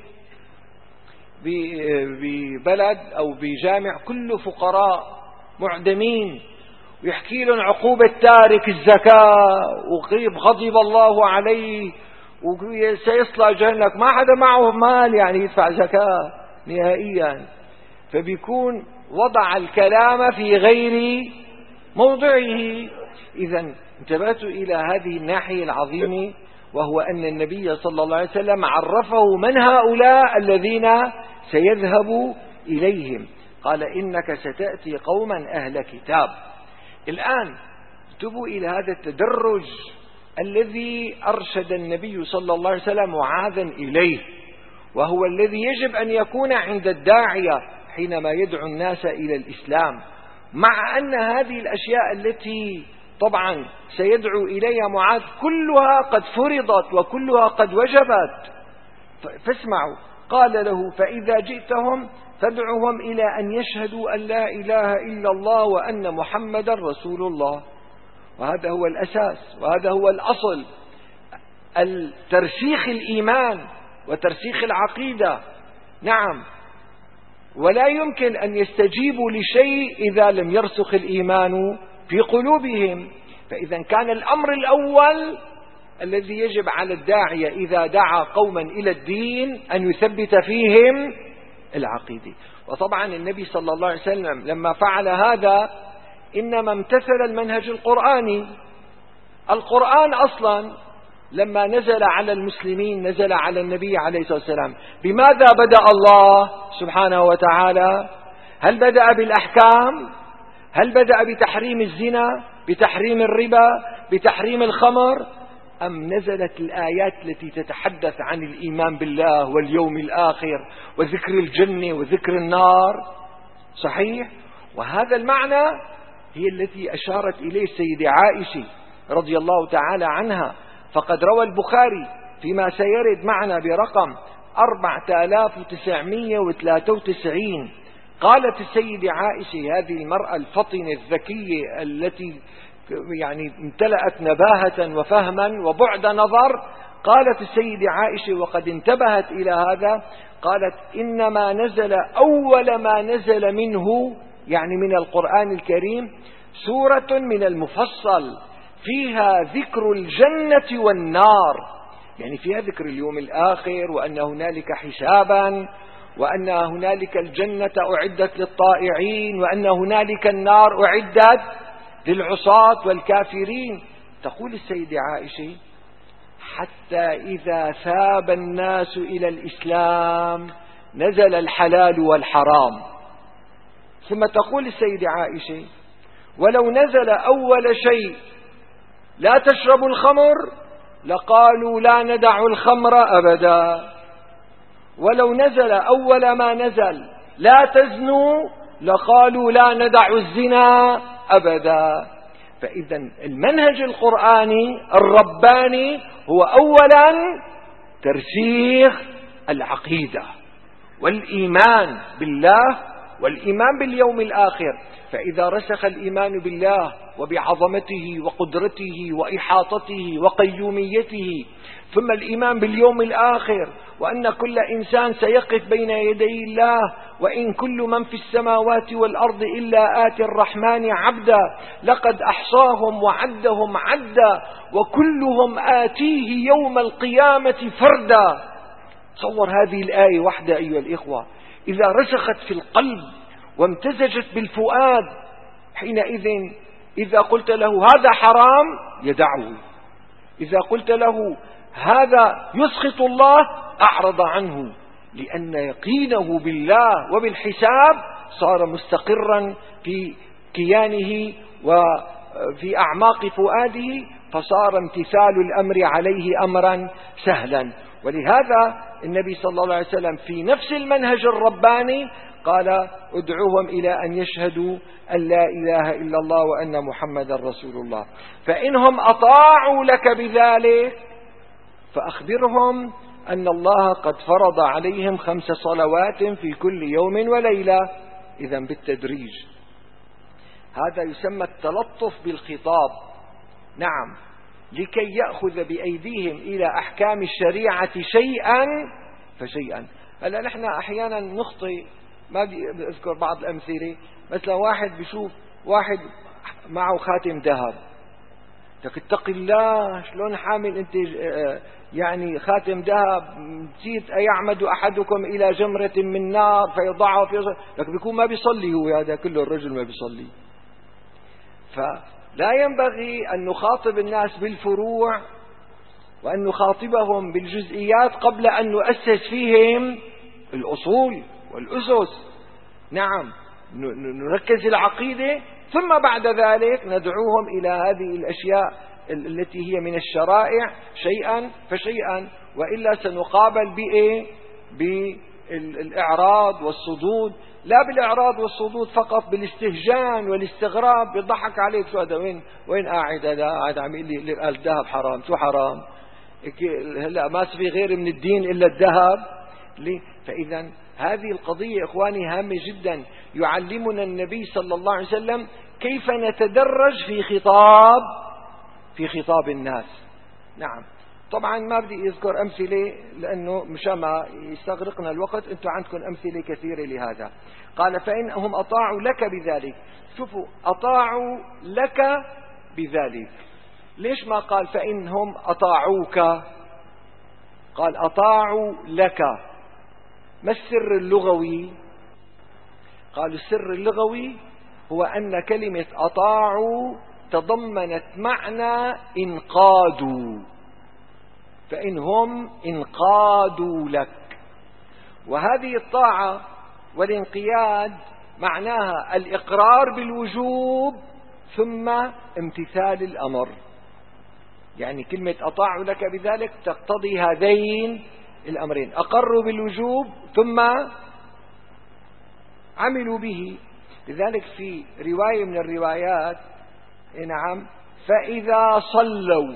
ببلد أو بجامع كله فقراء معدمين، ويحكي لهم عقوبة تارك الزكاة وكيف غضب الله عليه وسيصلى جهنم، ما حدا معه مال يعني يدفع زكاة نهائيا، فبيكون وضع الكلام في غير موضعه. إذن انتبهت إلى هذه الناحية العظيمة، وهو أن النبي صلى الله عليه وسلم عرفه من هؤلاء الذين سيذهب إليهم. قال إنك ستأتي قوما أهل كتاب. الآن انتبهوا إلى هذا التدرج الذي أرشد النبي صلى الله عليه وسلم معاذا إليه، وهو الذي يجب أن يكون عند الداعية حينما يدعو الناس إلى الإسلام، مع أن هذه الأشياء التي طبعا سيدعو إليها معاذ كلها قد فرضت وكلها قد وجبت. فاسمعوا، قال له فإذا جئتهم فادعوهم إلى أن يشهدوا أن لا إله إلا الله وأن محمدا رسول الله. وهذا هو الأساس وهذا هو الأصل، ترسيخ الإيمان وترسيخ العقيدة. نعم، ولا يمكن أن يستجيبوا لشيء إذا لم يرسخ الإيمان في قلوبهم. فإذا كان الأمر الأول الذي يجب على الداعية إذا دعا قوما إلى الدين أن يثبت فيهم العقيدة. وطبعا النبي صلى الله عليه وسلم لما فعل هذا إنما امتثل المنهج القرآني. القرآن أصلا لما نزل على المسلمين نزل على النبي عليه الصلاة والسلام بماذا بدأ الله سبحانه وتعالى؟ هل بدأ بالأحكام؟ هل بدأ بتحريم الزنا، بتحريم الربا، بتحريم الخمر؟ أم نزلت الآيات التي تتحدث عن الإيمان بالله واليوم الآخر وذكر الجنة وذكر النار؟ صحيح. وهذا المعنى هي التي أشارت إليه السيدة عائشة رضي الله تعالى عنها، فقد روى البخاري فيما سيرد معنا برقم أربعة آلاف وتسعمائة وثلاثة وتسعين، قالت السيدة عائشة هذه المرأة الفطنة الذكية التي يعني امتلأت نباهة وفهما وبعد نظر، قالت السيدة عائشة وقد انتبهت إلى هذا، قالت إنما نزل أول ما نزل منه يعني من القرآن الكريم سورة من المفصل فيها ذكر الجنة والنار، يعني فيها ذكر اليوم الآخر وأن هنالك حسابا وأن هنالك الجنة أعدت للطائعين وأن هنالك النار أعدت للعصاة والكافرين. تقول السيدة عائشة حتى إذا ثاب الناس إلى الإسلام نزل الحلال والحرام. ثم تقول السيدة عائشة ولو نزل أول شيء لا تشربوا الخمر لقالوا لا ندع الخمر أبدا، ولو نزل أول ما نزل لا تزنوا لقالوا لا ندع الزنا أبدا. فإذا المنهج القرآني الرباني هو أولا ترسيخ العقيدة والإيمان بالله والإيمان باليوم الآخر. فإذا رسخ الإيمان بالله وبعظمته وقدرته وإحاطته وقيوميته، ثم الإيمان باليوم الآخر وأن كل إنسان سيقف بين يدي الله وإن كل من في السماوات والأرض إلا آتي الرحمن عبدا لقد أحصاهم وعدهم عدا وكلهم آتيه يوم القيامة فردا. تصور هذه الآية واحدة أيها الإخوة إذا رسخت في القلب وامتزجت بالفؤاد، حينئذ إذا قلت له هذا حرام يدعه، إذا قلت له هذا يسخط الله أعرض عنه، لأن يقينه بالله وبالحساب صار مستقرا في كيانه وفي أعماق فؤاده، فصار امتثال الأمر عليه أمرا سهلا. ولهذا النبي صلى الله عليه وسلم في نفس المنهج الرباني قال ادعوهم إلى أن يشهدوا أن لا إله إلا الله وأن محمدا رسول الله، فإنهم أطاعوا لك بذلك فأخبرهم أن الله قد فرض عليهم خمس صلوات في كل يوم وليلة. إذا بالتدريج. هذا يسمى التلطف بالخطاب. نعم، لكي يأخذ بأيديهم إلى أحكام الشريعة شيئا فشيئا. هلا نحن أحيانا نخطئ، ما بدي أذكر بعض الأمثلة. مثلا واحد بيشوف واحد معه خاتم ذهب، لك اتق الله، شلون حامل أنت يعني خاتم ذهب؟ نسيت أيعمد أحدكم إلى جمرة من نار فيضعها في يصل. لك بيكون ما بيصلي هو، هذا كله الرجل ما بيصلي. فلا ينبغي أن نخاطب الناس بالفروع وأن نخاطبهم بالجزئيات قبل أن نؤسس فيهم الأصول والأسس. نعم، نركز العقيدة، ثم بعد ذلك ندعوهم إلى هذه الأشياء التي هي من الشرائع شيئا فشيئا، وإلا سنقابل بإيه؟ بالإعراض والصدود. لا بالإعراض والصدود فقط، بالاستهجان والاستغراب. بيضحك عليك، شو هذا؟ وين وين قاعد هذا؟ قاعد عم يقول لي الذهب حرام. شو حرام؟ هلا ما في غير من الدين إلا الذهب. فإذا هذه القضية إخواني هامة جدا. يعلمنا النبي صلى الله عليه وسلم كيف نتدرج في خطاب في خطاب الناس. نعم، طبعا ما بدي أذكر أمثلة لأنه مشان ما يستغرقنا الوقت. أنتم عندكم أمثلة كثيرة لهذا. قال فإنهم أطاعوا لك بذلك. شوفوا، أطاعوا لك بذلك. ليش ما قال فإنهم أطاعوك؟ قال أطاعوا لك. ما السر اللغوي؟ قالوا السر اللغوي هو أن كلمة أطاعوا تضمنت معنى انقادوا، فإنهم انقادوا لك. وهذه الطاعة والانقياد معناها الإقرار بالوجوب ثم امتثال الأمر. يعني كلمة أطاعوا لك بذلك تقتضي هذين الأمرين: أقروا بالوجوب ثم عملوا به. لذلك في رواية من الروايات، نعم، فإذا صلوا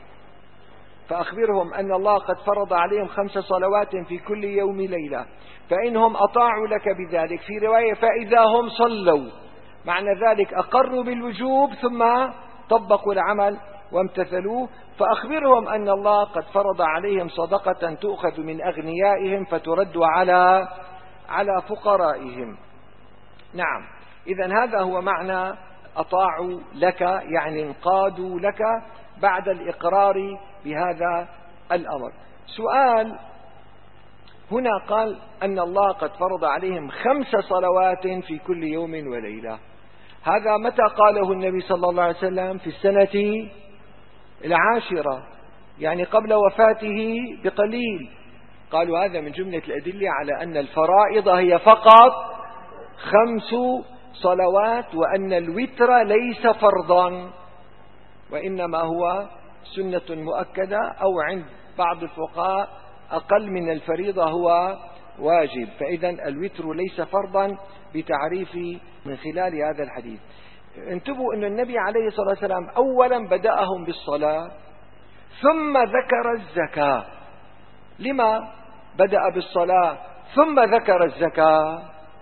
فأخبرهم أن الله قد فرض عليهم خمس صلوات في كل يوم ليلة، فإنهم أطاعوا لك بذلك. في رواية فإذا هم صلوا، معنى ذلك أقروا بالوجوب ثم طبقوا العمل وامتثلوه. فأخبرهم أن الله قد فرض عليهم صدقة تؤخذ من أغنيائهم فترد على على فقرائهم. نعم، إذن هذا هو معنى أطاعوا لك، يعني انقادوا لك بعد الإقرار بهذا الأمر. سؤال هنا، قال أن الله قد فرض عليهم خمس صلوات في كل يوم وليلة. هذا متى قاله النبي صلى الله عليه وسلم؟ في السنة العاشرة، يعني قبل وفاته بقليل. قالوا هذا من جملة الأدلة على أن الفرائض هي فقط خمس صلوات، وأن الوتر ليس فرضا وإنما هو سنة مؤكدة، أو عند بعض الفقهاء أقل من الفريضة هو واجب. فإذا الوتر ليس فرضا بتعريف من خلال هذا الحديث. انتبهوا أن النبي عليه الصلاة والسلام أولا بدأهم بالصلاة ثم ذكر الزكاة. لما بدأ بالصلاة ثم ذكر الزكاة؟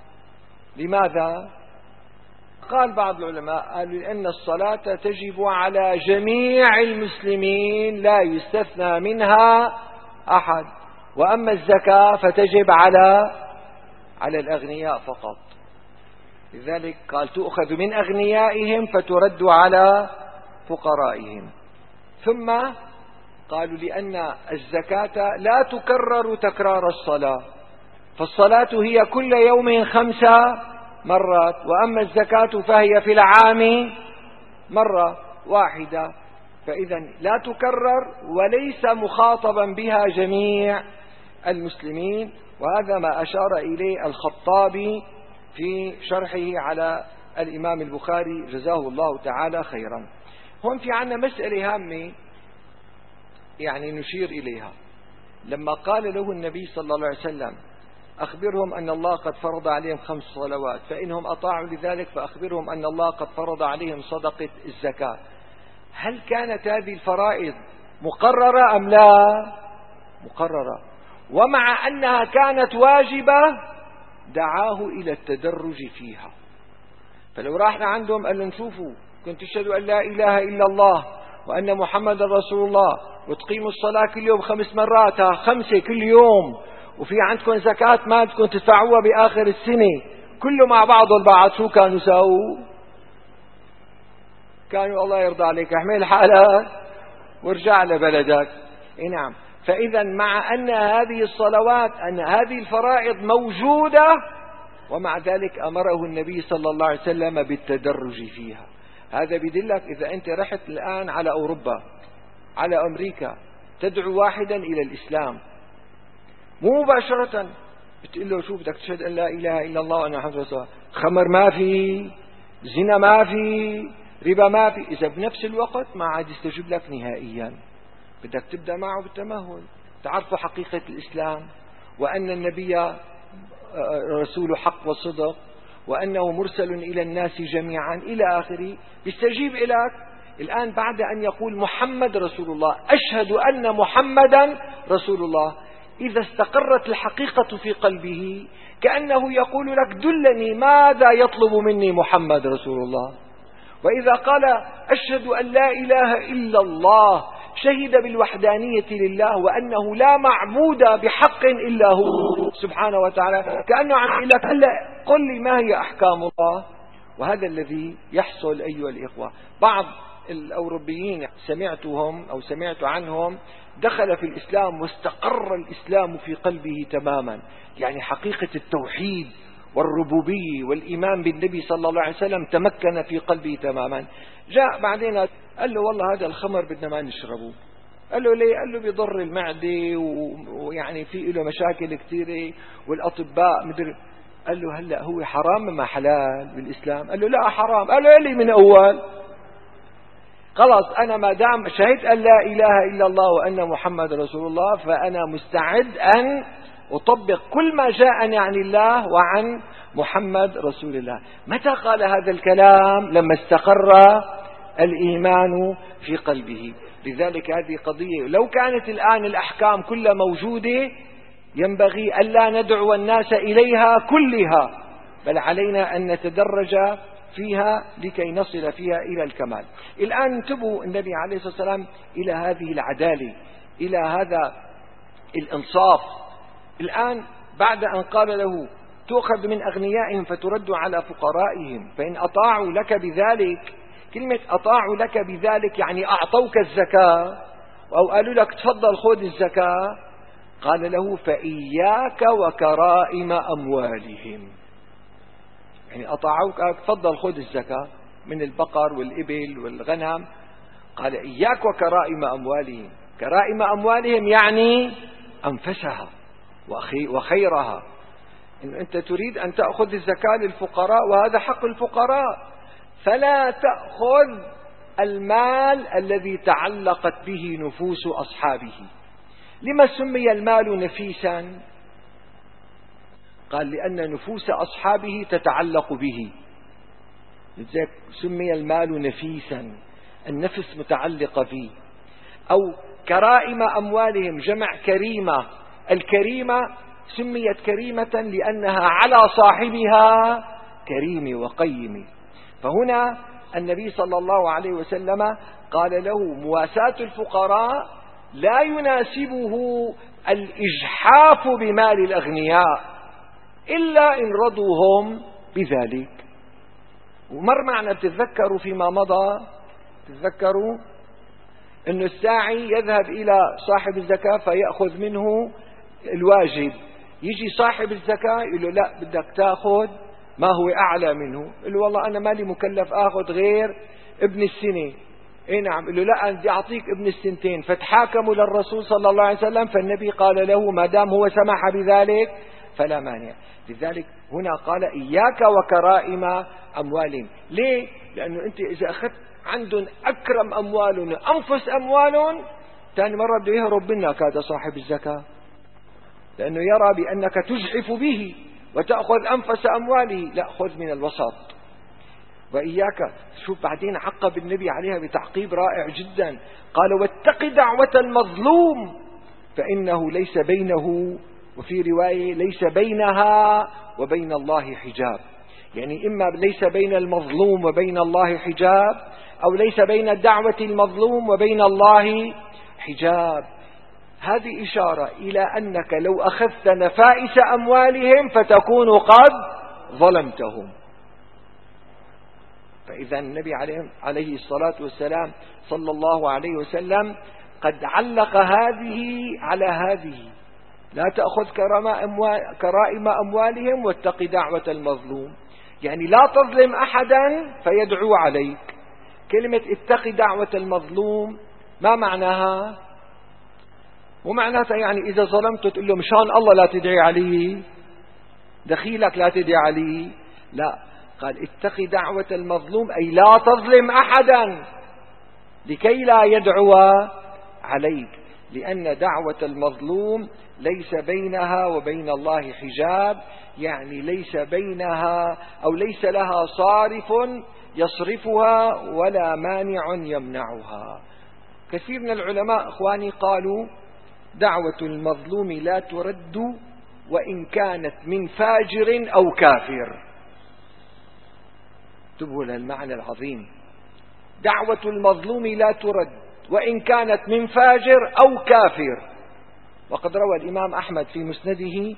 لماذا؟ قال بعض العلماء قالوا لأن الصلاة تجب على جميع المسلمين لا يستثنى منها أحد، وأما الزكاة فتجب على على الأغنياء فقط. لذلك قال تؤخذ من أغنيائهم فترد على فقرائهم. ثم قالوا لأن الزكاة لا تكرر تكرار الصلاة، فالصلاة هي كل يوم خمسة مرات، وأما الزكاة فهي في العام مرة واحدة. فإذا لا تكرر وليس مخاطبا بها جميع المسلمين. وهذا ما أشار إليه الخطابي في شرحه على الإمام البخاري جزاه الله تعالى خيرا. هون في عنا مسألة هامة يعني نشير إليها. لما قال له النبي صلى الله عليه وسلم أخبرهم أن الله قد فرض عليهم خمس صلوات، فإنهم أطاعوا لذلك فأخبرهم أن الله قد فرض عليهم صدقة الزكاة، هل كانت هذه الفرائض مقررة أم لا؟ مقررة. ومع أنها كانت واجبة دعاه إلى التدرج فيها. فلو راح لعندهم قال لهم شوفوا كنت تشهدوا أن لا إله إلا الله وأن محمد رسول الله وتقيموا الصلاة كل يوم خمس مرات، خمسة كل يوم، وفي عندكم زكاة ما بدكم تدفعوها بآخر السنة، كله مع بعضه البعض، شو كانوا يساووا؟ كانوا الله يرضى عليك احمل حالك وارجع لبلدك. اي نعم. فإذا مع أن هذه الصلوات أن هذه الفرائض موجودة، ومع ذلك أمره النبي صلى الله عليه وسلم بالتدرج فيها. هذا بدلك إذا أنت رحت الآن على أوروبا على أمريكا تدعو واحدا إلى الإسلام، مو مباشرة بتقول له شو بدك تشهد أن لا إله إلا الله وأن محمد رسول الله، خمر ما في، زنا ما في، ربا ما في، إذا بنفس الوقت ما عاد يستجيب لك نهائيا. بدك تبدأ معه بالتمهل، تعرفوا حقيقة الإسلام وأن النبي رسول حق وصدق وأنه مرسل إلى الناس جميعا إلى آخره، بيستجيب إليك. الآن بعد أن يقول محمد رسول الله، أشهد أن محمدا رسول الله، إذا استقرت الحقيقة في قلبه كأنه يقول لك دلني ماذا يطلب مني محمد رسول الله. وإذا قال أشهد أن لا إله إلا الله، شهد بالوحدانية لله وأنه لا معبود بحق إلا هو سبحانه وتعالى، كأنه عم يقول لك هلا قل لي ما هي أحكام الله. وهذا الذي يحصل أيها الإخوة. بعض الأوروبيين سمعتهم أو سمعت عنهم دخل في الإسلام واستقر الإسلام في قلبه تماما، يعني حقيقة التوحيد والربوبية والإيمان بالنبي صلى الله عليه وسلم تمكن في قلبه تماما. جاء بعدين قال له والله هذا الخمر بدنا ما نشربه. قال له ليه؟ قال له بيضر المعدة ويعني في له مشاكل كثيرة والأطباء مدري. قال له هلا هو حرام ما حلال بالإسلام؟ قال له لا حرام. قال له لي من أول خلاص أنا ما دام شهدت أن لا إله إلا الله وأن محمد رسول الله فأنا مستعد أن أطبق كل ما جاءني عن الله وعن محمد رسول الله. متى قال هذا الكلام؟ لما استقر الإيمان في قلبه. لذلك هذه قضية لو كانت الآن الأحكام كلها موجودة ينبغي ألا ندعو الناس إليها كلها، بل علينا أن نتدرج فيها لكي نصل فيها إلى الكمال. الآن انتبهوا النبي عليه الصلاة والسلام إلى هذه العدالة، إلى هذا الإنصاف. الآن بعد أن قال له تؤخذ من أغنيائهم فترد على فقرائهم فإن أطاعوا لك بذلك، كلمة أطاعوا لك بذلك يعني أعطوك الزكاة أو قالوا لك تفضل خذ الزكاة، قال له فإياك وكرائم أموالهم، يعني أطاعوك تفضل خذ الزكاة من البقر والإبل والغنم، قال إياك وكرائم أموالهم. كرائم أموالهم يعني أنفسها وخيرها. إن أنت تريد أن تأخذ الزكاة للفقراء وهذا حق الفقراء، فلا تأخذ المال الذي تعلقت به نفوس أصحابه. لما سمي المال نفيسا؟ قال لأن نفوس أصحابه تتعلق به، لذلك سمي المال نفيسا، النفس متعلقة فيه. أو كرائم أموالهم جمع كريمة، الكريمة سميت كريمة لأنها على صاحبها كريم وقيم. فهنا النبي صلى الله عليه وسلم قال له مواساة الفقراء لا يناسبه الإجحاف بمال الأغنياء إلا إن رضوا هم بذلك. ومر معنا بتتذكروا فيما مضى، تتذكروا أن الساعي يذهب إلى صاحب الزكاة فيأخذ منه الواجب، يجي صاحب الزكاة يقول له لا بدك تأخذ ما هو أعلى منه، يقول له والله أنا مالي مكلف أخذ غير ابن السنة. اي نعم. يقول له لا أنا بدي أعطيك ابن السنتين. فتحاكموا للرسول صلى الله عليه وسلم، فالنبي قال له ما دام هو سمح بذلك فلا مانع. لذلك هنا قال إياك وكرائم أموالهم. ليه؟ لأنه أنت إذا أخذت عندهم أكرم أموالهم أنفس أموالهم، ثاني مرة بده يهرب منك هذا صاحب الزكاة، لأنه يرى بأنك تجحف به وتأخذ أنفس أمواله. لا، خذ من الوسط. وإياك، شوف بعدين عقب النبي عليها بتعقيب رائع جدا، قال واتق دعوة المظلوم فإنه ليس بينه وفي رواية ليس بينها وبين الله حجاب، يعني إما ليس بين المظلوم وبين الله حجاب، أو ليس بين دعوة المظلوم وبين الله حجاب. هذه إشارة إلى أنك لو أخذت نفائس أموالهم فتكون قد ظلمتهم. فإذا النبي عليه الصلاة والسلام صلى الله عليه وسلم قد علق هذه على هذه: لا تأخذ كرائم أموالهم واتق دعوة المظلوم، يعني لا تظلم أحدا فيدعو عليك. كلمة اتق دعوة المظلوم ما معناها؟ مو معناتها يعني إذا ظلمت تقول له مشان الله لا تدعي علي، دخيلك لا تدعي علي، لا، قال اتق دعوة المظلوم أي لا تظلم أحدا لكي لا يدعو عليك، لأن دعوة المظلوم ليس بينها وبين الله حجاب، يعني ليس بينها أو ليس لها صارف يصرفها ولا مانع يمنعها. كثير من العلماء أخواني قالوا دعوة المظلوم لا ترد وإن كانت من فاجر أو كافر. انتبهوا للمعنى العظيم: دعوة المظلوم لا ترد وإن كانت من فاجر أو كافر. وقد روى الإمام أحمد في مسنده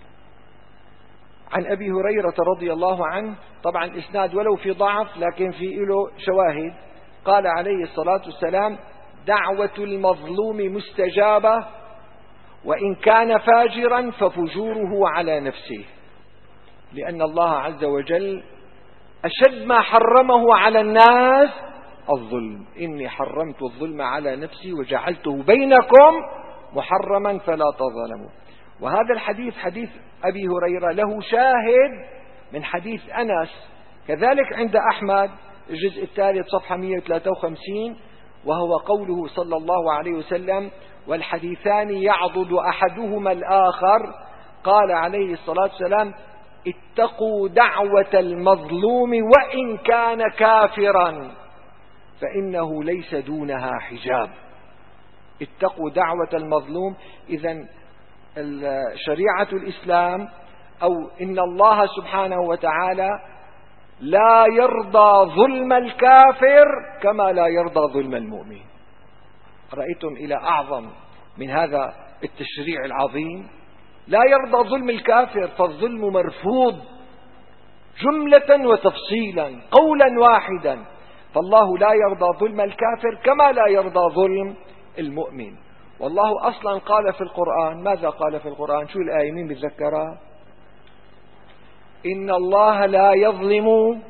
عن أبي هريرة رضي الله عنه، طبعا الإسناد ولو في ضعف لكن في له شواهد، قال عليه الصلاة والسلام: دعوة المظلوم مستجابة وإن كان فاجرا ففجوره على نفسه، لأن الله عز وجل أشد ما حرمه على الناس الظلم: إني حرمت الظلم على نفسي وجعلته بينكم محرما فلا تظلموا. وهذا الحديث حديث أبي هريرة له شاهد من حديث أنس كذلك عند أحمد الجزء الثالث صفحة مئة وثلاثة وخمسين، وهو قوله صلى الله عليه وسلم: والحديثان يعضد أحدهما الآخر. قال عليه الصلاة والسلام: اتقوا دعوة المظلوم وإن كان كافرا فإنه ليس دونها حجاب. اتقوا دعوة المظلوم. إذن شريعة الإسلام أو إن الله سبحانه وتعالى لا يرضى ظلم الكافر كما لا يرضى ظلم المؤمن. رأيتم إلى أعظم من هذا التشريع العظيم؟ لا يرضى ظلم الكافر، فالظلم مرفوض جملة وتفصيلا قولا واحدا، فالله لا يرضى ظلم الكافر كما لا يرضى ظلم المؤمن. والله أصلا قال في القرآن، ماذا قال في القرآن؟ شو الآية مين بتذكرها؟ إن الله لا يظلم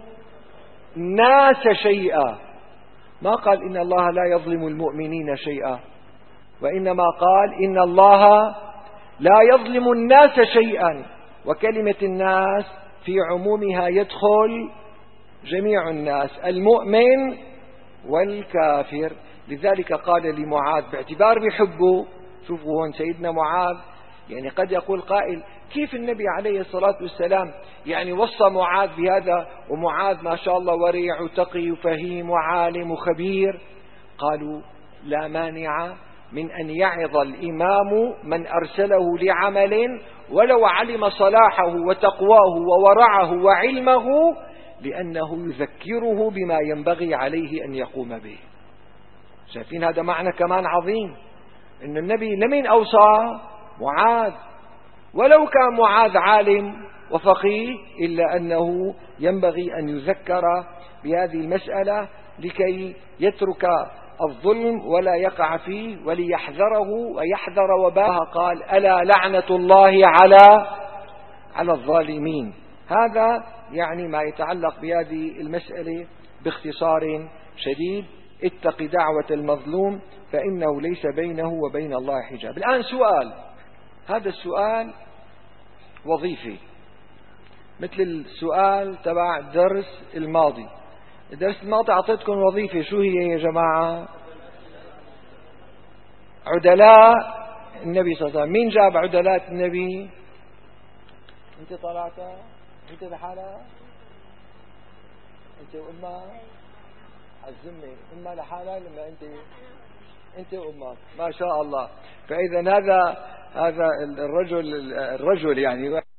الناس شيئا، ما قال إن الله لا يظلم المؤمنين شيئا، وإنما قال إن الله لا يظلم الناس شيئا، وكلمة الناس في عمومها يدخل جميع الناس المؤمن والكافر. لذلك قال لمعاذ باعتبار بيحبه، شوفوا هون سيدنا معاذ، يعني قد يقول قائل كيف النبي عليه الصلاة والسلام يعني وصى معاذ بهذا، ومعاذ ما شاء الله ورع وتقي وفهيم وعالم وخبير. قالوا لا مانع من أن يعظ الإمام من أرسله لعمل ولو علم صلاحه وتقواه وورعه وعلمه، لأنه يذكره بما ينبغي عليه أن يقوم به. شايفين هذا معنى كمان عظيم، أن النبي لمن أوصى؟ معاذ، ولو كان معاذ عالم وفقيه إلا أنه ينبغي أن يذكر بهذه المسألة لكي يترك الظلم ولا يقع فيه وليحذره ويحذر وباءه. قال ألا لعنة الله على على الظالمين. هذا يعني ما يتعلق بهذه المسألة باختصار شديد. اتق دعوة المظلوم فإنه ليس بينه وبين الله حجاب. الآن سؤال، هذا السؤال وظيفي مثل السؤال تبع الدرس الماضي. الدرس الماضي أعطيتكم وظيفة، شو هي يا جماعة؟ عدلاء النبي صلى الله عليه وسلم. مين جاب عدلاء النبي؟ انت طلعتها؟ انت لحالها؟ انت وامك؟ عزمني امها لحالها لما انت انت وامك، ما شاء الله. فاذا هذا هذا الرجل الرجل يعني